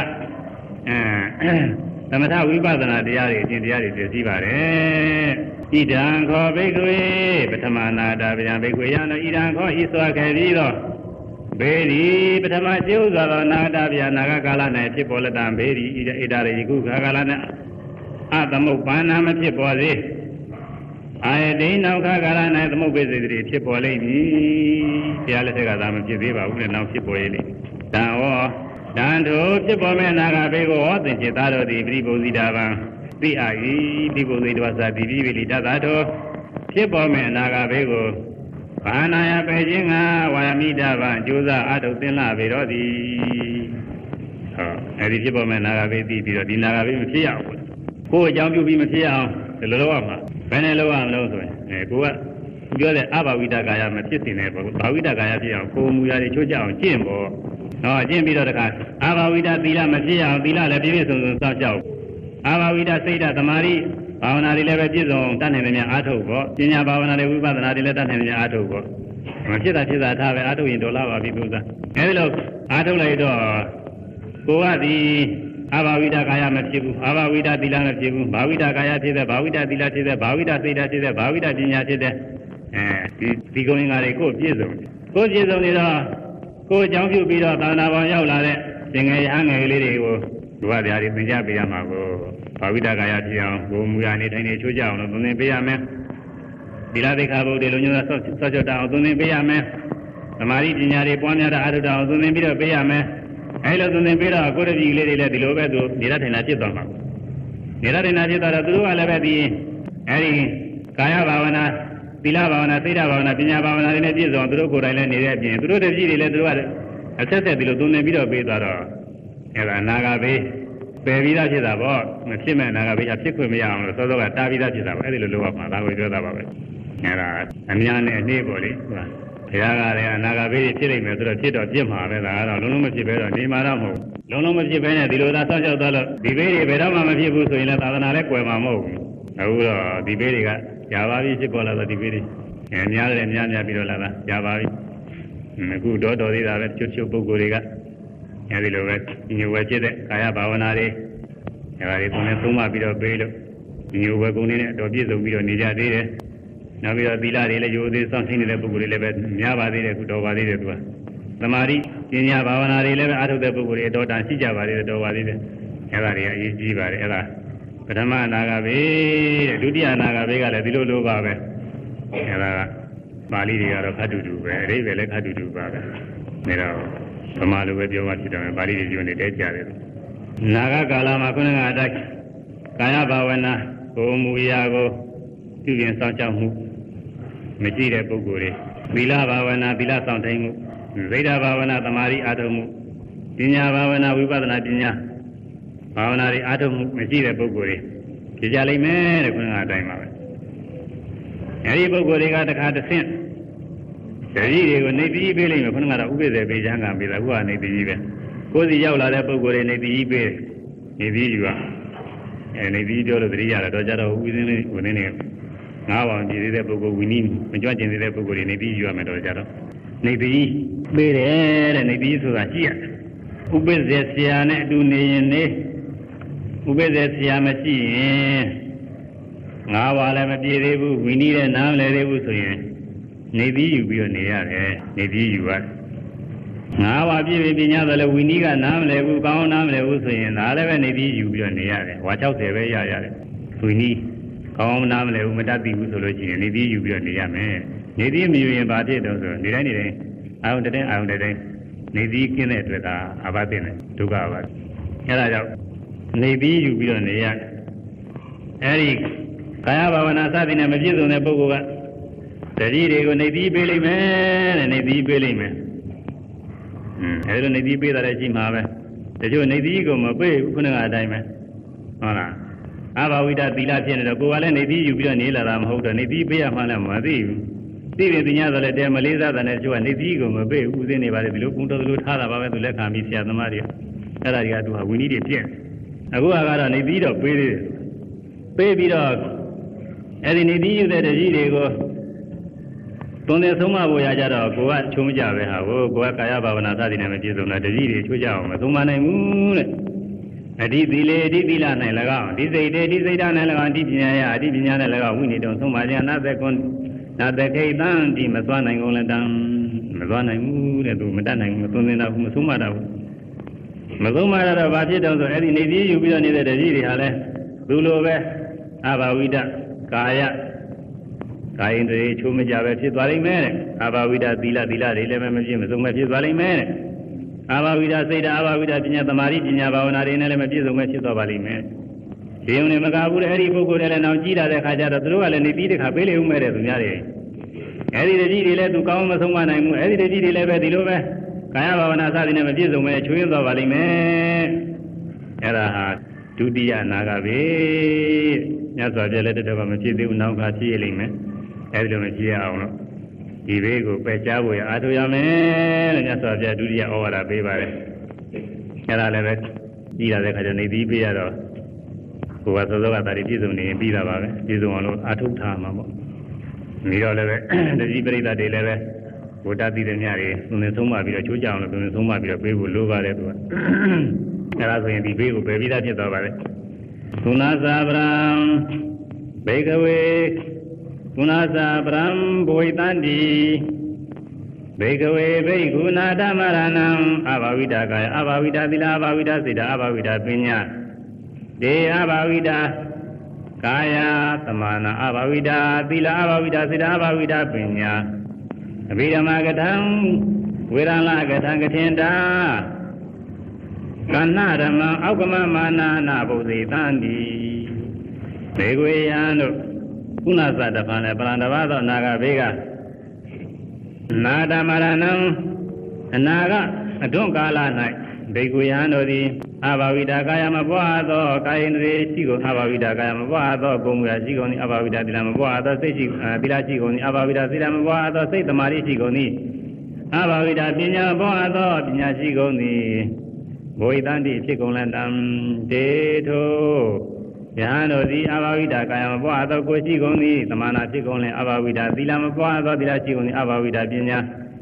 Speaker 1: သမထဝိပဿနာတရားတွေအရှင်တရားတွေပြည့်စည်ပါတယ်ဣဒံခောဘိက္ခွေပထမနာတာဗျံဘိက္ခွေယံဣဒံခောဤစွာခဲ့ပြီးတော့ဘေဒီပထမကျိုးစွာသောနာတာဗျာနာဂကာလ၌ဖြစ်ပေါ်လက်တံဘေဒီဣဒရေယခုခါကာလ၌အသမုပ္ပန္နာမဖြစ်ပေါ်စေအာယတိနောက်ခါကာလ၌သမုပ္ပိစေတိဖြစ်ပေါ်လိမ့်မည်တရားလက်ထက်ကသာမဖြစ်သေးပါဘူးလေနောက်ဖြစ်ပေါ်ရလိမ့်တံဟောတန်ထိုဖြစ်ပေါ်မဲ့နာဂဘေကိုဟောသင်จิตသားတို့သည်ပရိပုဇိတာဗံသိအာဤပရိပုဇိတဝသတိပိပိလိတသာတော်ဖြစ်ပေါ်မဲ့နာဂဘေကိုဘာနာယပေခြင်းကဝါယမိတဗံကြိုးစားအထုတ်သင်လာပေတော့သည်ဟောအဲဒီဖြစ်ပေါ်မဲ့နာဂဘေသိပြီးတော့ဒီနာဂဘေမဖြစ်ရဘူးကိုယ်အကြောင်းပြုပြီးမဖြစ်ရအောင်ဒီလိုလုပ်ရမှာဘယ်နဲ့လုပ်ရမလို့ဆိုရင်ကိုကပြောတဲ့အဘဝိတကာယမဖြစ်စင်တဲ့ပေါ့ဘာဝိတကာယဖြစ်အောင်ကိုယ်မူရာတွေချိုးကြအောင်ကျင့်ပေါ့နော်ကျင့်ပြီးတော့တခါအဘဝိတသီလမဖြစ်အောင်သီလလည်းပြည့်ပြည့်စုံစုံစောင့်ကြောက်အဘဝိတစိတ်ဓာတ်သမာဓိဘာဝနာတွေလည်းပဲပြည့်စုံတတ်နိုင်တယ်များအားထုတ်ပေါ့ပညာဘာဝနာတွေဝိပဿနာတွေလည်းတတ်နိုင်တယ်များအားထုတ်ပေါ့မဖြစ်တာထားပဲအားထုတ်ရင်ဒေါ်လာပါပြီသူစားအဲဒီလိုအားထုတ်လိုက်တော့ကိုကဒီအဘဝိတကာယမဖြစ်ဘူးအဘဝိတသီလမဖြစ်ဘူးဘာဝိတကာယဖြစ်တဲ့ဘာဝိတသီလဖြစ်တဲ့ဘာဝိတစိတ်ဓာတ်ဖြစ်တဲ့ဘာဝိတပညာဖြစ်တဲ့ဒီကုံငါတွေကိုပြည့်စုံနေတော့ကိုအကြောင်းပြုပြီးတော့သာနာပေါင်းရောက်လာတဲ့သင်္ကေယဟငယ်ကလေးတွေကိုလူဝတရားတွေသင်ကြားပေးရမှာကိုဘာဝိတကာယဖြစ်အောင်ကိုမူရနေတိုင်းနေချိုးကြအောင်လို့သင်ပေးရမယ်သီလသိက္ခာပုဒ်တွေလုံးဝဆော့ချတာအောင်သင်ပေးရမယ်သမာဓိပညာတွေပွားများတာအားထုတ်တာအောင်သင်ပြီးတော့ပေးရမယ်အဲလိုသင်ပေးတော့ကိုရပြည်လေးတွေလည်းဒီလိုပဲသူနေရထိုင်တာဖြစ်သွားမှာနေရထိုင်တာဖြစ်သွားတော့သူတို့ကလည်းပဲဒီအဲဒီကာယဘာဝနာသီလဘာဝနာစိတ်ဓာတ်ဘာဝနာပညာဘာဝနာတွေနဲ့ပြည့်စုံသူတို့ကိုယ်တိုင်လည်းနေတဲ့အပြင်သူတို့တပည့်တွေလည်းသူတို့ကအဆက်ဆက်ဒီလိုသင်ပြီးတော့ပေးသွားတော့အဲဒါနာဂဘေးပယ်ပြီးသားဖြစ်တာပေါ့မဖြစ်မဲ့နာဂဘေးကဖြစ်ခွင့်မရအောင်လို့စောစောကတားပြီးသားဖြစ်တာပေါ့အဲဒီလိုလုပ်ရမှာဒါကိုပြောတာပါပဲအဲဒါအများနဲ့အနည်းပေါ့လေဘုရားကလည်းအနာဂဘေးဖြစ်နေမယ်ဆိုတော့ဖြစ်တော့ပြစ်မှာပဲဒါကတော့လုံးလုံးမဖြစ်ပဲတော့နေမှာတော့မဟုတ်လုံးလုံးမဖြစ်ပဲနဲ့ဒီလိုသာစောင့်ကြောက်သွားလို့ဒီဘေးတွေဘယ်တော့မှမဖြစ်ဘူးဆိုရင်လည်းသာသနာလည်းကွယ်မှာမဟုတ်ဘူးအခုတော့ဒီဘေးတွေကကြာပါပြီဖြစ်ပေါ်လာတော့ဒီဘေးတွေများတယ်များပြီးတော့လာတာကြာပါပြီအခုတော်သေးတာပဲချုပ်ချုပ်ပုဂ္ဂိုလ်တွေကအဲဒီလိုပဲညိုဝဲဖြစ်တဲ့ကာယဘာဝနာတွေဒါတွေသုံးနဲ့သုံးမပြီးတော့ပေးလို့ညိုဝဲကုန်နေနဲ့တော်ပြည့်စုံပြီးတော့နေကြသေးတယ်နောက်ပြီးတော့သီလတွေလည်းရိုးသေးစောင့်သိနေတဲ့ပုဂ္ဂိုလ်တွေလည်းပဲများပါသေးတယ်အခုတော်ပါသေးတယ်သူကသမာဓိပညာဘာဝနာတွေလည်းပဲအားထုတ်တဲ့ပုဂ္ဂိုလ်တွေတော်တန်ရှိကြပါသေးတယ်တော်ပါသေးတယ်အဲဒါတွေကအရေးကြီးပါတယ်အဲဒါပထမအနာဂတ်ပဲတဲ့ဒုတိယအနာဂတ်ပဲကလည်းဒီလိုပါပဲအဲဒါကပါဠိတွေကတော့ခတ်တူတူပဲအဓိပ္ပာယ်လည်းခတ်တူတူပါပဲဒါတော့ဗမာလိုပဲပြောမှဖြစ်တယ်ပါဠိတွေပြောနေတဲကြတယ်နာဂကာလမှာခုနကအတိုင်းကာယဘာဝနာကိုမူရာကိုပြုပြင်ဆောင်ကြောက်မှုမရှိတဲ့ပုဂ္ဂိုလ်တွေသီလဘာဝနာသီလဆောင်ထိုင်မှုဗိဓဘာဝနာသမာဓိအားထုတ်မှုပညာဘာဝနာဝိပဿနာပညာဘာဝနာတွေအားထုတ်မှုမရှိတဲ့ပုဂ္ဂိုလ်တွေဖြစ်ကြလိမ့်မယ်တဲ့ခုနကအတိုင်းပါပဲအဲဒီပုဂ္ဂိုလ်တွေကတခါတစ်ဆင့်တတိတွေကိုနေပြီးပေးလိမ့်မယ်ခုနကတော့ဥပ္ပဒေပေးချမ်းကပေးတာအခုကနေပြီးပဲကိုယ်စီရောက်လာတဲ့ပုဂ္ဂိုလ်တွေနေပြီးပေးနေပြီးယူကနေပြီးပြောလို့တတိရတယ်တော့ကြတော့ဥပ္ပဒေလေးကိုနေငါးပါးကြည်သေးတဲ့ပုဂ္ဂိုလ်ဝီနည်းမကြွကျင်သေးတဲ့ပုဂ္ဂိုလ်တွေနေပြီးယူရမယ်တော့ကြတော့နေပြီးပေးတယ်တဲ့နေပြီးဆိုတာကြည့်ရတယ်ဥပ္ပဒေဆရာနဲ့အတူနေရင်နေဥပ္ပဒေဆရာမရှိရင်ငါးပါးလည်းမပြည့်သေးဘူးဝီနည်းလည်းနားမလည်သေးဘူးဆိုရင်နေပြီးယူပြီးတော့နေရတယ်နေပြီးယူရတယ်ငါးပါးပြည့်ပြီပညာဆိုလည်းဝီနည်းကနားမလည်ဘူးကောင်းနားမလည်ဘူးဆိုရင်ဒါလည်းပဲနေပြီးယူပြီးတော့နေရတယ်ဝါ60ပဲရရတယ်ဝီနည်းကောင်းနားမလည်ဘူးမတတ်သိဘူးဆိုလို့ရှိရင်နေပြီးယူပြီးတော့နေရမယ်နေပြီးမယူရင်ဘာဖြစ်တော့ဆိုနေတိုင်းနေတိုင်းအာယုန်တဲ့အာယုန်တဲ့နေပြီးကျင်းတဲ့အတွက်ဒါအဘသိနေဒုက္ခပါအဲဒါကြောင့်နေပြီးယူပြီးတော့နေရတယ်အဲဒီကာယဘာဝနာစသည်နဲ့မပြည့်စုံတဲ့ပုဂ္ဂိုလ်ကတတိတွေကိုနေပြီးပေးလိုက်မယ်တဲ့နေပြီးပေးလိုက်မယ်အဲဒီလိုနေပြီးပေးတာလည်းရှိမှာပဲတချို့နေပြီးကိုမပေးဘူးခုနကအတိုင်းပဲဟုတ်လားအဘာဝိဒသီလဖြစ်နေတော့ကိုယ်ကလည်းနေပြီးယူပြီးတော့နေလာတာမဟုတ်တော့နေပြီးပေးရမှလည်းမသိဘူးသိတယ်ပညာဆိုလည်းတဲမလေးစားတဲ့ကျိုးကနေပြီးကိုမပေးဘူးဥသိနေပါလေဒီလိုကုန်းတော်လိုထားတာပါပဲသူလက်ခံပြီးဆရာသမားတွေအဲ့ဒါတွေကသူကဝီနည်းတွေပြည့်အခုကတော့နေပြီးတော့ပေးသေးတယ်ပေးပြီးတော့အဲ့ဒီနေပြီးယူတဲ့တကြီးတွေကိုသွန်တဲ့ဆုံးမဖို့ရကြတော့ကိုကချုံးကြပဲဟာကိုကကာယဘာဝနာစသည်နဲ့မပြည့်စုံတဲ့တကြီးတွေချိုးကြအောင်မသုံးမနိုင်ဘူးတဲ့အဓိသီလေအဓိသီလ၌၎င်းဒီစိတ်တေဒီစိတ်ဓာတ်၌၎င်းအဓိပညာယအဓိပညာနဲ့၎င်းဝိနည်းတုံသုံးပါခြင်းနာသက်ကွန်းနာသက်ခိတံဒီမသွားနိုင်ကုန်လည်းတံမသွားနိုင်ဘူးတဲ့သူမတတ်နိုင်ဘူးမသွန်သင်တာဘူးမဆုံးမတာဘူးမဆုံးမတာတော့ဘာဖြစ်တော့ဆိုအဲ့ဒီနေပြီးယူပြီးတော့နေတဲ့တကြီးတွေဟာလဲသူလိုပဲအဘာဝိဒကာယကာယင်တွေချိုးမကြပဲဖြစ်သွားလိမ့်မယ်တဲ့အဘာဝိဒသီလတွေလည်းမပြည့်မစုံပဲဖြစ်သွားလိမ့်မယ်တဲ့အဘာဝိဒစိတ်ဓာတ်အဘာဝိဒပညာသမာဓိပညာဘာဝနာတွေနဲ့လည်းမပြည့်စုံပဲဖြစ်သွားပါလိမ့်မယ်ဒီုံနဲ့မကဘူးတဲ့အဲ့ဒီပုဂ္ဂိုလ်တွေလည်းနောက်ကြည့်လာတဲ့ခါကျတော့သူတို့ကလည်းနေပြီးတဲ့ခါပေးလေဦးမဲ့တဲ့သူများတွေအဲ့ဒီတကြီးတွေလည်းသူကောင်းမဆုံးမနိုင်ဘူးအဲ့ဒီတကြီးတွေလည်းပဲဒီလိုပဲကာယဘာဝနာစသည်နဲ့မပြည့်စုံပဲချွေးသွားပါလိမ့်မယ်အဲ့ဒါဟာဒုတိယနာဂပဲမြတ်စွာဘုရားလည်းတတော်မဖြစ်သေးဘူးနောက်ကဖြစ်ရလိမ့်မယ်အဲဒီလိုမဖြစ်ရအောင်လို့ဒီဘေးကိုပယ်ချဖို့ရအားထုတ်ရမယ်လို့မြတ်စွာဘုရားဒုတိယဩဝါဒပေးပါတယ်အဲ့ဒါလည်းပဲပြီးလာတဲ့ခါကျနေပြီးပေးရတော့ကိုယ်ကစောစောကဒါတွေပြည့်စုံနေရင်ပြီးတာပါပဲပြည့်စုံအောင်လို့အားထုတ်ထားမှာပေါ့ပြီးတော့လည်းပဲတတိပရိသတ်တွေလည်းပဲဘုဒ္ဓတည်တဲ့ညတွေသူနဲ့ဆုံးမပြီးတော့ချိုးကြအောင်လို့သူနဲ့ဆုံးမပြီးတော့ပေးဖို့လိုပါတယ်သူကအဲ့ဒါဆိုရင်ဒီဘေးကိုပယ်ပြီးသားဖြစ်သွားပါတယ်ကုဏသာဗရံဘေကဝေကုဏသာဗရံဘဝိတန္တိဘေကဝေဘိက္ခုနာဓမ္မရဏံအဘာဝိတာကာယအဘာဝိတာသီလအဘာဝိတာစေတအဘာဝိတာပညာဒေအဘာဝိတာကာယသမာနာအဘာဝိတာသီလအဘာဝိတာစေတအဘာဝိတာပညာအဘိဓမ္မာကထံဝေရဏကထံကထင်တာကဏ္ဍဓမ္မအောက်ကမမာနာနာဘုဇေတန္တိဘေကွေယံတို့ကုဏသတ္တဖန်နဲ့ပရန္တဘာသောနာဂဘေကနာဓမ္မရဏံအနာကအတွန့်ကာလ၌ဘေကွေယံတို့သည်အဘာဝိတာကာယမပွားသောကာယင်တွေရှိကုန်အဘာဝိတာကာယမပွားသောကိုယ်မူရာရှိကုန်သည်အဘာဝိတာသီလမပွားသောစိတ်ရှိသီလရှိကုန်သည်အဘာဝိတာသီလမပွားသောစိတ်သမာဓိရှိကုန်သည်အဘာဝိတာပညာပွားသောပညာရှိကုန်သည်ဘဝိတန္တိဖြစ်ကုန်လတံတေထိုယဟန်တို့သည်အဘာဝိတာကာယမပွားသောကိုယ်ရှိကုန်သည်သမာနာဖြစ်ကုန်လင်အဘာဝိတာသီလမပွားသောသီလရှိကုန်သည်အဘာဝိတာပညာ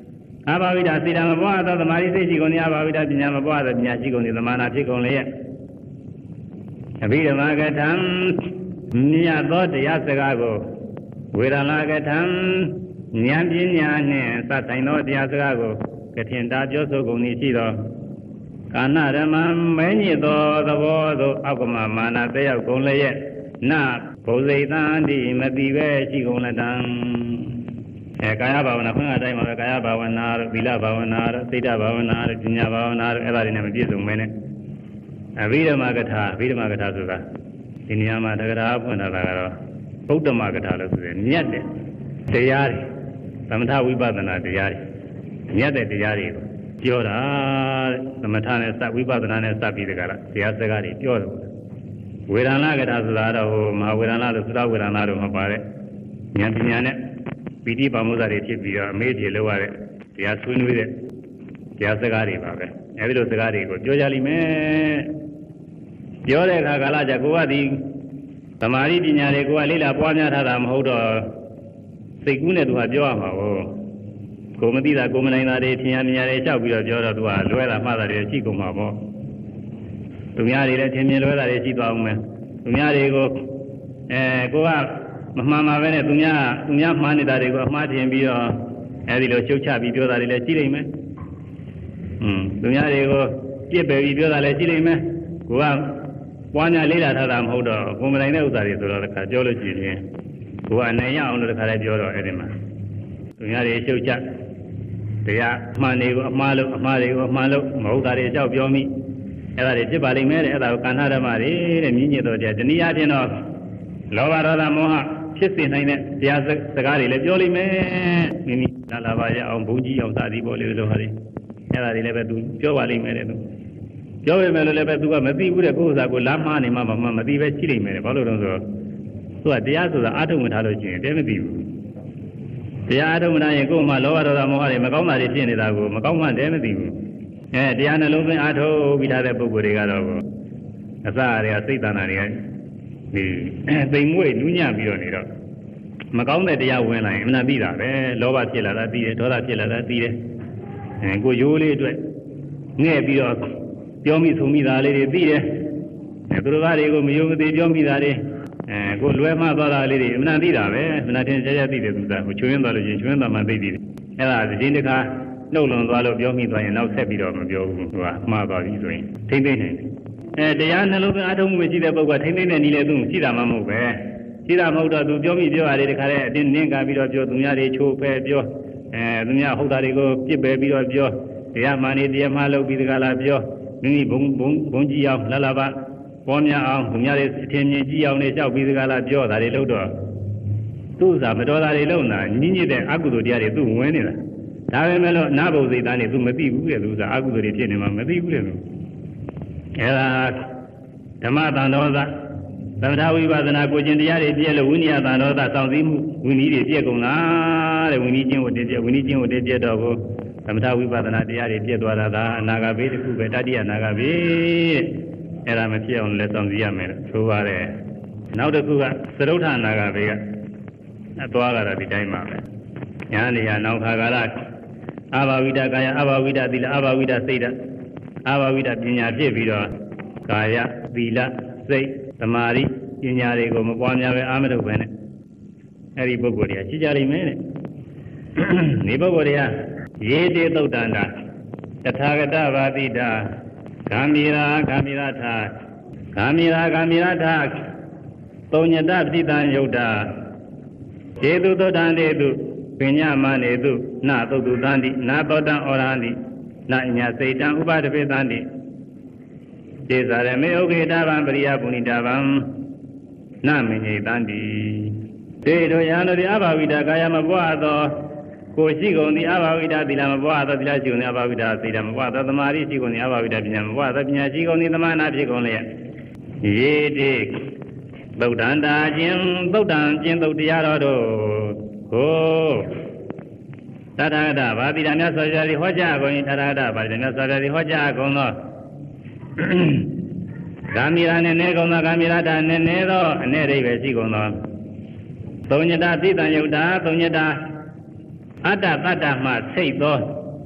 Speaker 1: အာဘဝိဒစေတမပွားသောသမာဓိစိတ်ရှိကုန်သည်အာဘဝိဒပညာမပွားသောပညာရှိကုန်သည်သမာနာဖြစ်ကုန်လျက်အဘိဓမ္မာကထံမြတ်သောတရားစကားကိုဝေဒနာကထံဉာဏ်ပညာနှင့်သတ်ဆိုင်သောတရားစကားကိုကထင်တာပြောဆိုကုန်သည်ရှိသောကာဏဓမ္မမဲညစ်သောသဘောသို့အောက်ကမှမာနတက်ရောက်ကုန်လျက်နဘုဇိတံတိမတိပဲရှိကုန်လတံကာယဘာဝနာခွင့်အတိုင်းမှာပဲကာယဘာဝနာတို့သီလဘာဝနာတို့စိတ်ဓာတ်ဘာဝနာတို့ပညာဘာဝနာတို့အဲ့ဒါတွေနဲ့မပြည့်စုံမဲနဲ့အဘိဓမ္မာကထာဆိုတာဒီနေရာမှာတက္ကရာဖွင့်ထားတာကတော့ဗုဒ္ဓမာကထာလို့ဆိုတယ်မြတ်တဲ့တရားတွေသမထဝိပဿနာတရားတွေမြတ်တဲ့တရားတွေပြောတာသမထနဲ့စဝိပဿနာနဲ့စပြီးတကလားတရားစကားတွေပြောတယ်ဝေဒနာကထာဆိုတာတော့ဟိုမဟာဝေဒနာလို့သုတဝေဒနာလို့မပါတဲ့ဉာဏ်ပညာနဲ့ပီတိပါမုဇ္ဇတွေဖြစ်ပြီးတော့အမေးပြေလို့ရတဲ့တရားဆွေးနွေးတဲ့တရားစကားတွေပါပဲအဲဒီလိုစကားတွေကိုပြောကြလိမ့်မယ်ပြောတဲ့အခါကာလကြကိုကဒီသမာဓိပညာတွေကိုကလေ့လာပွားများထားတာမဟုတ်တော့စိတ်ကူးနဲ့သူကပြောရမှာကိုမသိတာကိုမနိုင်တာတွေထင်ရမြင်ရတယ်လျှောက်ပြီးတော့ပြောတော့သူကလွဲတာမှားတာတွေရှိကုန်မှာပေါ့သူများတွေလည်းထင်မြင်လွဲတာတွေရှိသွားအောင်မယ်သူများတွေကိုကိုကမမှန်ပါပဲနဲ့သူများမှားနေတာတွေကိုအမှားထင်ပြီးတော့အဲဒီလိုရှုတ်ချပြီးပြောတာတွေလည်းရှိလိမ့်မယ်သူများတွေကိုပြစ်ပယ်ပြီးပြောတာလည်းရှိလိမ့်မယ်ကိုကပွားများလေးလာထားတာမဟုတ်တော့ကိုမနိုင်တဲ့ဥစ္စာတွေဆိုတော့တခါပြောလို့ရှိရင်ကိုကအနိုင်ရအောင်လို့တခါလည်းပြောတော့အဲ့ဒီမှာသူများတွေရှုတ်ချတရားမှန်တွေကိုအမှားလို့အမှားတွေကိုအမှန်လို့မဟုတ်တာတွေအကြောက်ပြောမိအဲ့ဒါတွေဖြစ်ပါလိမ့်မယ်တဲ့အဲ့ဒါကိုကဏ္ဍဓမ္မတွေတဲ့မြင့်မြတ်တော်တရားတနည်းအားဖြင့်တော့လောဘဒေါသမောဟဖြစ်စေနိုင်တဲ့တရားစကားတွေလည်းပြောလိမ့်မယ်မိမိလာပါရအောင်ဘုန်းကြီးအောင်သာသည်ပေါ်လေလို့ဟာတွေအဲ့ဒါတွေလည်းပဲသူပြောပါလိမ့်မယ်တဲ့သူပြောပေမဲ့လည်းပဲသူကမသိဘူးတဲ့ကိုယ်ဥစ္စာကိုလမ်းမှားနေမှမသိပဲရှိလိမ့်မယ်တဲ့ဘာလို့လဲဆိုတော့သူကတရားဆိုတာအာထုံမထားလို့ရှိရင်တဲမသိဘူးတရားအာထုံမထားရင်ကိုယ်မှလောဘဒေါသမောဟတွေမကောင်းတာတွေဖြစ်နေတာကိုမကောင်းမှတဲမသိဘူးတရားနှလုံးသွင်းအာထုံပြီးထားတဲ့ပုဂ္ဂိုလ်တွေကတော့အစအရာစိတ်တဏ္ဍာတွေကဒီသိမ်မွေ့နူးညံ့ပြီးတော့နေတော့မကောင်းတဲ့တရားဝင်လာရင်အမှန်သိတာပဲလောဘဖြစ်လာတာသိတယ်ဒေါသဖြစ်လာတာသိတယ်ကိုရိုးလေးအတွက်ငဲ့ပြီးတော့ပြောမိဆုံးမိတာလေးတွေသိတယ်သူတို့ဘာတွေကိုမယုံမသိပြောမိတာတွေကိုလွဲမှားသွားတာလေးတွေအမှန်သိတာပဲအမှန်တင်ကြကြသိတယ်သူကချွေးရင်းသွားလို့ချင်းချွေးရင်းသွားမှသိတယ်အဲ့ဒါဒီတစ်ခါနှုတ်လွန်သွားလို့ပြောမိသွားရင်နောက်ဆက်ပြီးတော့မပြောဘူးသူကမှားသွားပြီဆိုရင်ထိမ့်သိမ့်နေတယ်တရားနှလုံးသွင်းအားထုတ်မှုမရှိတဲ့ပုဂ္ဂိုလ်ထိမ့်သိမ့်တဲ့နည်းလေသူရှိတာမှမဟုတ်ပဲရှိတာမဟုတ်တော့သူပြောမိပြောရတယ်တခါတည်းအတင်းနင်းကပြီးတော့ပြောသူများတွေချိုးဖဲပြောသူများဟုတ်တာတွေကိုပြစ်ပယ်ပြီးတော့ပြောတရားမှန်နေတရားမှလုပ်ပြီးတကလားပြောမိမိဘုံကြီးအောင်လလပါပေါ်များအောင်သူများတွေအထင်မြင်ကြီးအောင်နေလျှောက်ပြီးတကလားပြောတာတွေလို့တော့သူ့ဥစားမတော်တာတွေလို့နာညညစ်တဲ့အကုသိုလ်တရားတွေသူ့ဝင်နေတာဒါပဲမဲ့လို့နာဘုံစိတ်သားနေသူမသိဘူးတဲ့သူဥစားအကုသိုလ်တွေဖြစ်နေမှာမသိဘူးတဲ့သူအဲဒါဓမ္မတန်တော်သာသမထဝိပဿနာကိုကျင်တရားတွေပြည့်လို့ဝိနည်းတန်တော်သာစောင့်စည်းမှုဝိနည်းတွေပြည့်ကုန်လားတဲ့ဝိနည်းချင်းကိုတည်ပြည့်ဝိနည်းချင်းကိုတည်ပြည့်တော့ကိုသမထဝိပဿနာတရားတွေပြည့်သွားတာဒါအနာဂတ်ဘေးတစ်ခုပဲတတိယနာဂတ်ဘေးအဲ့ဒါမဖြစ်အောင်လည်းစောင့်စည်းရမယ်ဆိုပါတယ်နောက်တစ်ခုကသရုဋ္ဌနာဂတ်ဘေးကအသွားကတော့ဒီတိုင်းပါပဲညာနေရနောက်ခါကာလအာဘဝိဒကာယအာဘဝိဒသီလအာဘဝိဒစိတ်ဓာတ်အာဘဝိဒပညာဖြစ်ပြီးတော့ကာယသီလစိတ်သမာဓိပညာတွေကိုမပွားများပဲအာမထုတ်ပဲနဲ့အဲ့ဒီပုဂ္ဂိုလ်တွေကရှိကြလိမ့်မယ်တဲ့ဒီပုဂ္ဂိုလ်တွေကယေတိသုတ်တန္တာတထာဂတဗာတိတာဂာမိရာထသုံးညတပတိတံယုတ်တာခြေတုသုတ်တံတေတုပညာမနေတုနသုတ်တုတံတိနာသောတံဩရဟံတိနအညာစိတ်တံဥပဒပိတံတိဒေဇာရမေဥခေတဗံပရိယပုဏိတဗံနမင်္ဂိတံတိဒေတို့ယံတို့အဘဝိဒကာယမပွားသောကိုရှိကုန်သည်အဘဝိဒသီလမပွားသောသီလရှိကုန်သည်အဘဝိဒစေတမပွားသောသမာဓိရှိကုန်သည်အဘဝိဒပညာမပွားသောပညာရှိကုန်သည်သမာနာဖြစ်ကုန်လျက်ယေတိသုတ်တန္တာခြင်းသုတ်တံခြင်းသုတ်တရားတော်တို့ကိုသတ္တဂတဗာတိရမြတ်စွာဘုရားသည်ဟောကြားကုန်၏သတ္တဂတဗာတိရမြတ်စွာဘုရားသည်ဟောကြားကုန်သောဂာမိရာနဲ့နေကုန်သောဂာမိရာတာနဲ့နေသောအနေရိပ်ပဲရှိကုန်သောသုံးညတသိတံယုတ်တာသုံးညတအတ္တတ္တမှစိတ်သော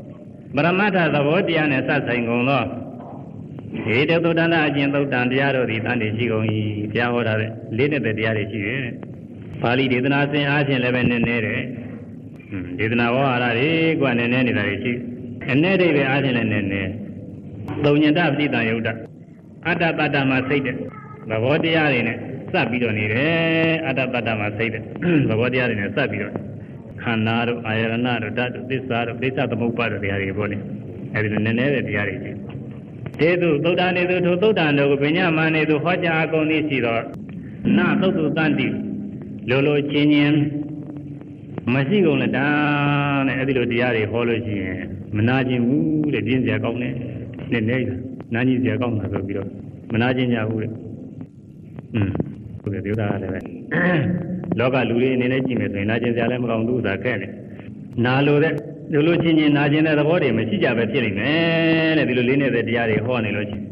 Speaker 1: ပရမတ္ထသဘောတရားနဲ့စဆိုင်ကုန်သောဧတသုတ္တနာအကျင့်သုတ်တံတရားတို့သည်တန်တည်ရှိကုန်၏ဘုရားဟောထားတဲ့လေးနဲ့တဲ့တရားတွေရှိတယ်ပါဠိဒေသနာစဉ်အားဖြင့်လည်းပဲနည်းနည်းတယ်ဒေသနာဝါဟာရတွေကနည်းနည်းနေတာတွေရှိအနေအိဗေအားဖြင့်လည်းနည်းနည်းသုံညတပဋိသင်္ယုတ်တအတ္တပတ္တမှာစိတ်တဲ့သဘောတရားတွေနဲ့စပ်ပြီးတော့နေတယ်အတ္တပတ္တမှာစိတ်တဲ့သဘောတရားတွေနဲ့စပ်ပြီးတော့ခန္ဓာတို့အာယရဏတို့ဓာတ်တို့သစ္စာတို့ပိဿသမုပ္ပါဒ်တို့တရားတွေပေါ့လေအဲဒီလိုနည်းနည်းတဲ့တရားတွေရှိတေသူသုဒ္ဓနေသူထိုသုဒ္ဓတို့ကိုပညာမနေသူဟောကြားအကုန်သည်ရှိတော့နသုတ်တုတန်တိလိုလိုချင်းချင်းမရှိကုန်လက်တာတဲ့အဲဒီလိုတရားတွေဟောလို့ရှိရင်မနာကျင်ဘူးတဲ့ပြင်းစရာကောင်းတယ်နည်းနည်းနာကြီးစရာကောင်းတာဆိုပြီးတော့မနာကျင်ကြဘူးတဲ့ဟုတ်တယ်ဒီဥဒါကလည်းပဲလောကလူတွေအနေနဲ့ကြည့်မယ်ဆိုရင်နာကျင်စရာလည်းမကောင်းဘူးသာခဲ့တယ်နာလိုတဲ့လိုလိုချင်းချင်းနာကျင်တဲ့သဘောတွေမရှိကြပဲဖြစ်နေမယ်တဲ့ဒီလိုလေးနေတဲ့တရားတွေဟောနေလို့ရှိ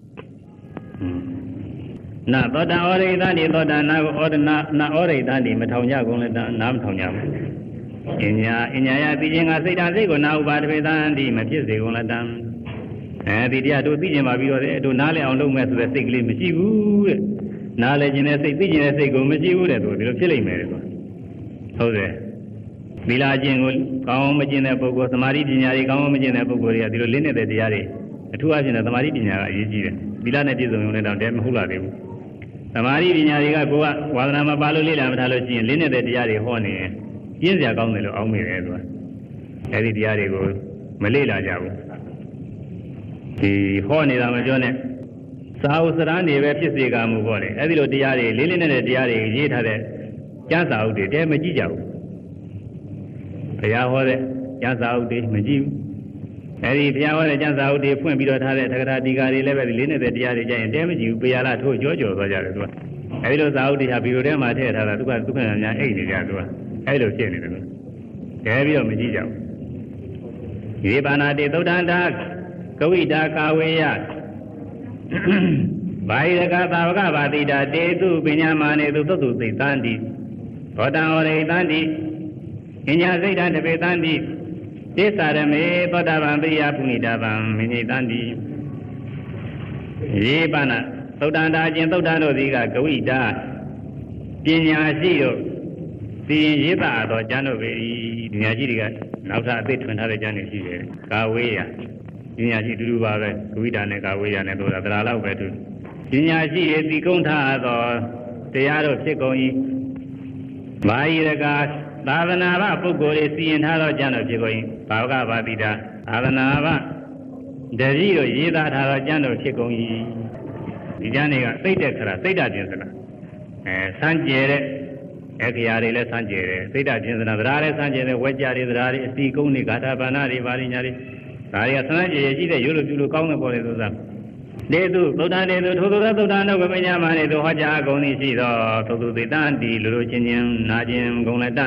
Speaker 1: နာသောတာဩရိသတိသောတာနာကိုဩဒနာနာဩရိသတိမထောင်ကြကုန်လည်းနားမထောင်ကြဘူးအညာယသိခြင်းကစိတ်ဓာတ်စိတ်ကိုနာဥပါဒဝေသံတိမဖြစ်စေကုန်လည်းတံဒီတရားတို့သိကျင်ပါပြီးတော့တဲ့တို့နားလည်အောင်လုပ်မယ်ဆိုတဲ့စိတ်ကလေးမရှိဘူးတဲ့နားလည်ခြင်းနဲ့စိတ်သိခြင်းနဲ့စိတ်ကိုမရှိဘူးတဲ့သူဒီလိုဖြစ်လိမ့်မယ်တဲ့ဟုတ်တယ်သီလကျင့်ကိုကောင်းအောင်မကျင့်တဲ့ပုဂ္ဂိုလ်သမာဓိပညာတွေကောင်းအောင်မကျင့်တဲ့ပုဂ္ဂိုလ်တွေကဒီလိုလင်းနေတဲ့တရားတွေအထူးအဖြင့်သမာဓိပညာကအရေးကြီးတယ်သီလနဲ့ပြည့်စုံုံနဲ့တော့တည်းမဟုတ်လာသေးဘူးသမာဓိပညာတွေကကိုယ်ကဝါဒနာမပါလို့လေ့လာမထားလို့ရှိရင်လင်းနေတဲ့တရားတွေဟောနေရင်ပြင်းစရာကောင်းတယ်လို့အောင်းမိတယ်သူကအဲဒီတရားတွေကိုမလေ့လာကြဘူးဒီဟောနေတာမပြောနဲ့စာဥစရန်တွေပဲဖြစ်စေကမှုပေါ့လေအဲဒီလိုတရားတွေလေးလေးနဲ့တရားတွေရေးထားတဲ့ကျမ်းစာအုပ်တွေတဲမကြည့်ကြဘူးဘုရားဟောတဲ့ကျမ်းစာအုပ်တွေမကြည့်ဘူးအဲဒီဘုရားဟောတဲ့ကျမ်းစာအုပ်တွေဖွင့်ပြီးတော့ထားတဲ့သက္ကရာတိကာတွေလည်းပဲလေးနေတဲ့တရားတွေကြရင်တဲမကြည့်ဘူးပေရလာထိုးကြောကြောသွားကြတယ်သူကအဲဒီလိုစာအုပ်တွေဟာဗီဒီယိုထဲမှာထည့်ထားတာသူကဒုက္ခများအိတ်နေကြသူကအဲဒီလိုဖြစ်နေတယ်လို့တဲပြီးတော့မကြည့်ကြဘူးယေပါဏတိသုဒ္ဓန္တာကဝိတာကာဝေယဘာယကသာဝကဘာတိတာတေတုပညာမာနေသူသုတ်တုသိတံတိဘောတံဩရိတံတိအညာစိတ်တံတပေတံတိသေသရမေသောတာပန်ပိယပုဏိတာပံမိနိတံတိယေပနသုဒ္ဓန္တာအကျင့်သုဒ္ဓံတို့သည်ကကဝိတာပညာရှိတို့သိရင်ရေးပါတော့ကျမ်းတို့ပဲဒီညာရှိတွေကနောက်ထပ်အသိထွင်ထားတဲ့ကျမ်းတွေရှိတယ်ကာဝေယပညာရှိတူတူပါပဲကဝိတာနဲ့ကာဝေယနဲ့တို့တာတရားလောက်ပဲသူပညာရှိတွေသိကုန်းထားသောတရားတို့ဖြစ်ကုန်၏ဘာယရကသာသနာ့ဘပုဂ္ဂိုလ်တွေစီရင်ထားသောကျမ်းတို့ဖြစ်ကုန်၏ဘာဝကဘာတိတာသာသနာ့ဘတတိတို့ရေးသားထားသောကျမ်းတို့ဖြစ်ကုန်၏ဒီကျမ်းတွေကသိတဲ့ခရသိတ္တကျင်စလားစမ်းကြဲတဲ့အခရာတွေလည်းစမ်းကြဲတယ်သိတ္တကျင်စလားသဒ္ဓါလည်းစမ်းကြဲတယ်ဝဲကြတွေသဒ္ဓါတွေအစီကုန်းတွေဂါထာဘာနာတွေပါဠိညာတွေဒါတွေကစမ်းကြဲရှိတဲ့ရိုးလိုပြုလို့ကောင်းတဲ့ပေါ်လေသူစားတေသူသုဒ္ဓတေသူထိုသုဒ္ဓသုဒ္ဓနုပမညာမနေသူဟောကြားကုန်သည်ရှိသောသုသုသေတံတိလူလိုချင်းချင်းနာချင်းဂုံလက်တ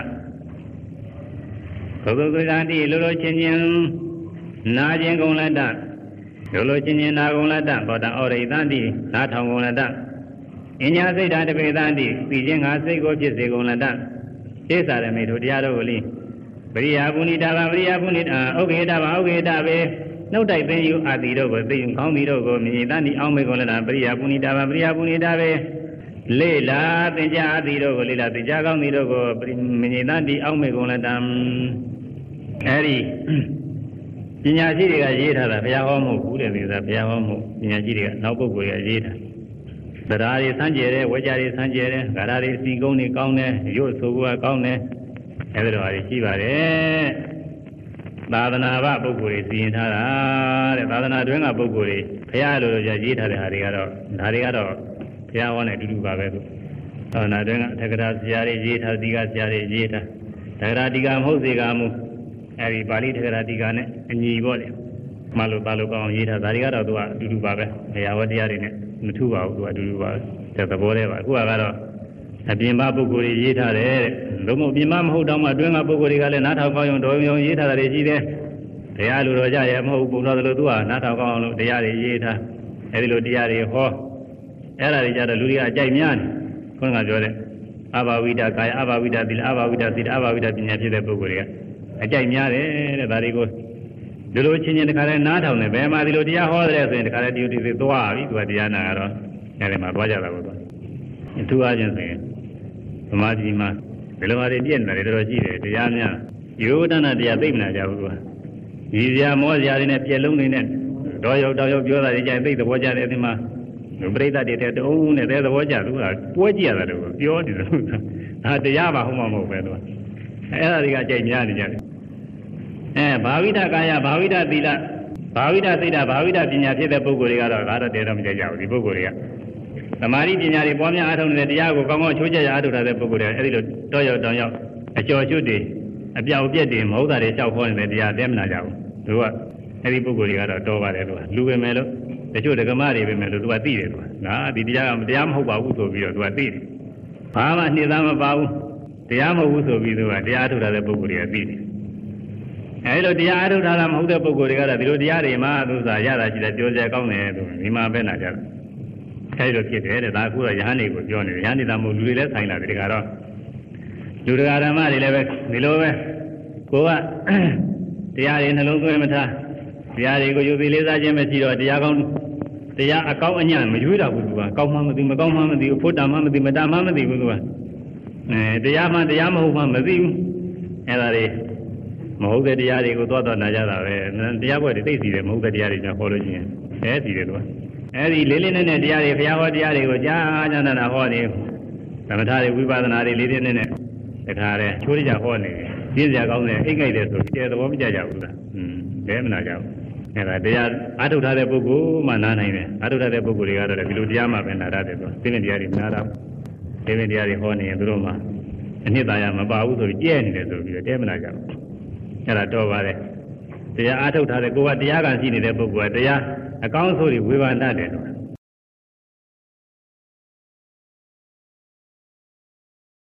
Speaker 1: သုသုသေတံတိလူလိုချင်းချင်းနာချင်းဂုံလက်တလူလိုချင်းချင်းနာဂုံလက်တဘောတံဩရိတံတိနာထောင်ဂုံလက်တအညာစိတ်ဓာတပေတံတိသိခြင်းငါစိတ်ကိုဖြစ်စေဂုံလက်တသေသရမေတို့တရားတော်ကိုလိပရိယာပုဏိတာဗပရိယာပုဏိတာဥက္ကေတဗဥက္ကေတဘေနှုတ်တိုက်သိယူအာတိတို့ကိုသိယူကောင်းပြီးတို့ကိုမြည်တန်းဒီအောင်မေကိုလည်းပရိယာပုဏိတာဗပရိယာပုဏိတာဘေလေလာသင်္ကြအာတိတို့ကိုလေလာသင်္ကြကောင်းပြီးတို့ကိုမြည်တန်းဒီအောင်မေကိုလည်းတံအဲဒီပညာရှိတွေကရေးထားတာဘုရားဟောမဟုတ်ဘူးတဲ့ဒီကဘုရားဟောမဟုတ်ပညာရှိတွေကနောက်ပုဂ္ဂိုလ်တွေကရေးထားတရားတွေစမ်းကြဲတယ်ဝေကြတွေစမ်းကြဲတယ်ဂါရတွေစီကုန်းတွေကောင်းတယ်ရုပ်ဆိုကကောင်းတယ်အဲဒီလိုဟာတွေရှိပါတယ်သာသနာ့ဘပုဂ္ဂိုလ်တွေစီရင်ထားတာတဲ့သာသနာတွင်းကပုဂ္ဂိုလ်တွေဘုရားလိုလိုရေးထားတဲ့ဟာတွေကတော့ဒါတွေကတော့ဘုရားဟောနဲ့အတူတူပါပဲသူသာသနာတွင်းကထက္ကရာဆရာတွေရေးထားဒီကဆရာတွေရေးထားထက္ကရာဒီကမဟုတ်စေကမူအဲဒီပါဠိထက္ကရာဒီကနဲ့အညီပေါ့လေမလို့ပါလို့ကောင်းအောင်ရေးထားဒါတွေကတော့သူကအတူတူပါပဲဘုရားဟောတရားတွေနဲ့မထူပါဘူးသူကအတူတူပါတဲ့သဘောတည်းပါအခုကတော့အပြင်ပပုဂ္ဂိုလ်တွေရေးထားတယ်တဲ့လုံးဝအပြင်ပမဟုတ်တော့မှအတွင်းကပုဂ္ဂိုလ်တွေကလည်းနားထောင်ကောင်းအောင်တော်ရုံရေးထားတာတွေရှိတယ်တရားလူတော်ကြရဲ့မဟုတ်ဘူးဘုရားတို့သူကနားထောင်ကောင်းအောင်လို့တရားတွေရေးထားအဲဒီလိုတရားတွေဟောအဲ့ဒါတွေကြတော့လူတွေကအကြိုက်များတယ်ခုနကပြောတဲ့အဘာဝိဒကာယအဘာဝိဒသီလအဘာဝိဒသီလအဘာဝိဒပညာဖြစ်တဲ့ပုဂ္ဂိုလ်တွေကအကြိုက်များတယ်တဲ့ဒါတွေကိုဒီလိုချင်းချင်းတခါလဲနားထောင်တယ်ဘယ်မှာဒီလိုတရားဟောတယ်ဆိုရင်တခါလဲဒီလိုဒီသွားပြီသူကတရားနာတော့အဲဒီမှာသွားကြတာပေါ့အထူးအားဖြင့်ဆိုရင်သမာဓိမှာဒီလိုဟာတွေပြည့်နေတယ်တော်တော်ရှိတယ်တရားများယောဒနာတရားသိမနာကြဘူးကွာဒီစရာမောစရာတွေနဲ့ပြက်လုံးတွေနဲ့တော့ရောက်တော့ရောက်ပြောတာတွေကြိုင်သိသဘောကျတယ်ဒီမှာပရိသတ်တွေတဲ့တုံးနဲ့တဲ့သဘောကျသူကပွဲကြည့်ရတာတော့ပြောနေတယ်ဒါတရားပါဟုတ်မှာမဟုတ်ပဲသူကအဲ့ဒါတွေကကြိုင်များနေကြတယ်ဘာဝိဒကာယဘာဝိဒသီလဘာဝိဒသိတာဘာဝိဒပညာဖြစ်တဲ့ပုဂ္ဂိုလ်တွေကတော့ဒါတော့တဲတော့မကြိုက်ကြဘူးဒီပုဂ္ဂိုလ်တွေကသမာဓိပညာတွေပွားများအားထုတ်နေတဲ့တရားကိုကောင်းကောင်းချိုးချက်ရအားထုတ်တဲ့ပုဂ္ဂိုလ်တွေအဲ့ဒီလိုတော့ရောက်တောင်ရောက်အကျော်ကျွတ်တွေအပြောက်ပြက်တွေမဟုတ်တာတွေကြောက်ခေါ်နေတဲ့တရားတဲမနာကြဘူးသူကအဲ့ဒီပုဂ္ဂိုလ်တွေကတော့တော်ပါတယ်သူကလူပဲမယ်လို့တချို့ဒကမတွေပဲမယ်လို့သူကသိတယ်သူကငါဒီတရားကတရားမဟုတ်ပါဘူးဆိုပြီးတော့သူကသိတယ်ဘာမှနှိမ့်သားမပါဘူးတရားမဟုတ်ဘူးဆိုပြီးသူကတရားထုတ်တဲ့ပုဂ္ဂိုလ်တွေကသိတယ်အဲဒီလိုတရားအားထုတ်တာမဟုတ်တဲ့ပုဂ္ဂိုလ်တွေကတော့ဒီလိုတရားတွေမှာသူစားရတာရှိတယ်ပြောကြကောင်းတယ်သူဒီမှာပဲနာကြတယ်အဲဒီလိုဖြစ်တယ်တဲ့ဒါအခုတော့ယဟန်တွေကိုပြောနေတယ်ယဟန်နေတာမဟုတ်လူတွေလည်းဆိုင်လာတယ်ဒီကတော့လူတရားဓမ္မတွေလည်းပဲဒီလိုပဲကိုကတရားတွေနှလုံးသွင်းမထားတရားတွေကိုယူပြီးလေးစားခြင်းမရှိတော့တရားကောင်းတရားအကောင်းအညံ့မရွေးတော့ဘူးသူကကောင်းမှမသိမကောင်းမှမသိဘူးဖို့တာမှမသိမတာမှမသိဘူးသူကတရားမှတရားမဟုတ်မှမသိဘူးအဲဒါတွေမဟုတ်တဲ့တရားတွေကိုသွားနာကြတာပဲတရားပွဲတွေသိစီတယ်မဟုတ်တဲ့တရားတွေညာဟောလို့ရှိရင်သိတယ်သူကအဲဒီလေးလေးနဲ့တရားတွေဘုရားဟောတရားတွေကိုကြားကြနာဟောနေသမထတွေဝိပဿနာတွေလေးလေးနဲ့တခါတည်းချိုးရကြဟောနေပြည့်စရာကောင်းတယ်အိတ်ကြိုက်တယ်ဆိုကျဲသဘောမကျကြဘူးလားဘယ်မနာကြဘူးအဲဒါတရားအားထုတ်ထားတဲ့ပုဂ္ဂိုလ်မှနားနိုင်တယ်အားထုတ်ထားတဲ့ပုဂ္ဂိုလ်တွေကတော့ဒီလိုတရားမှပဲနာရတယ်သူသိတဲ့တရားတွေနားတော့သိတဲ့တရားတွေဟောနေရင်သူတို့မှအနှစ်သာရမပါဘူးဆိုပြီးကျဲနေတယ်ဆိုပြီးတော့တဲမနာကြဘူးအဲ့ဒါတော့ပါတယ်တရားအားထုတ်ထားတဲ့ကိုယ်ကတရားကရှိနေတဲ့ပုဂ္ဂိုလ်ကတရားအကောင်းဆုံးတွေဝေဘာတတ်တယ်တော့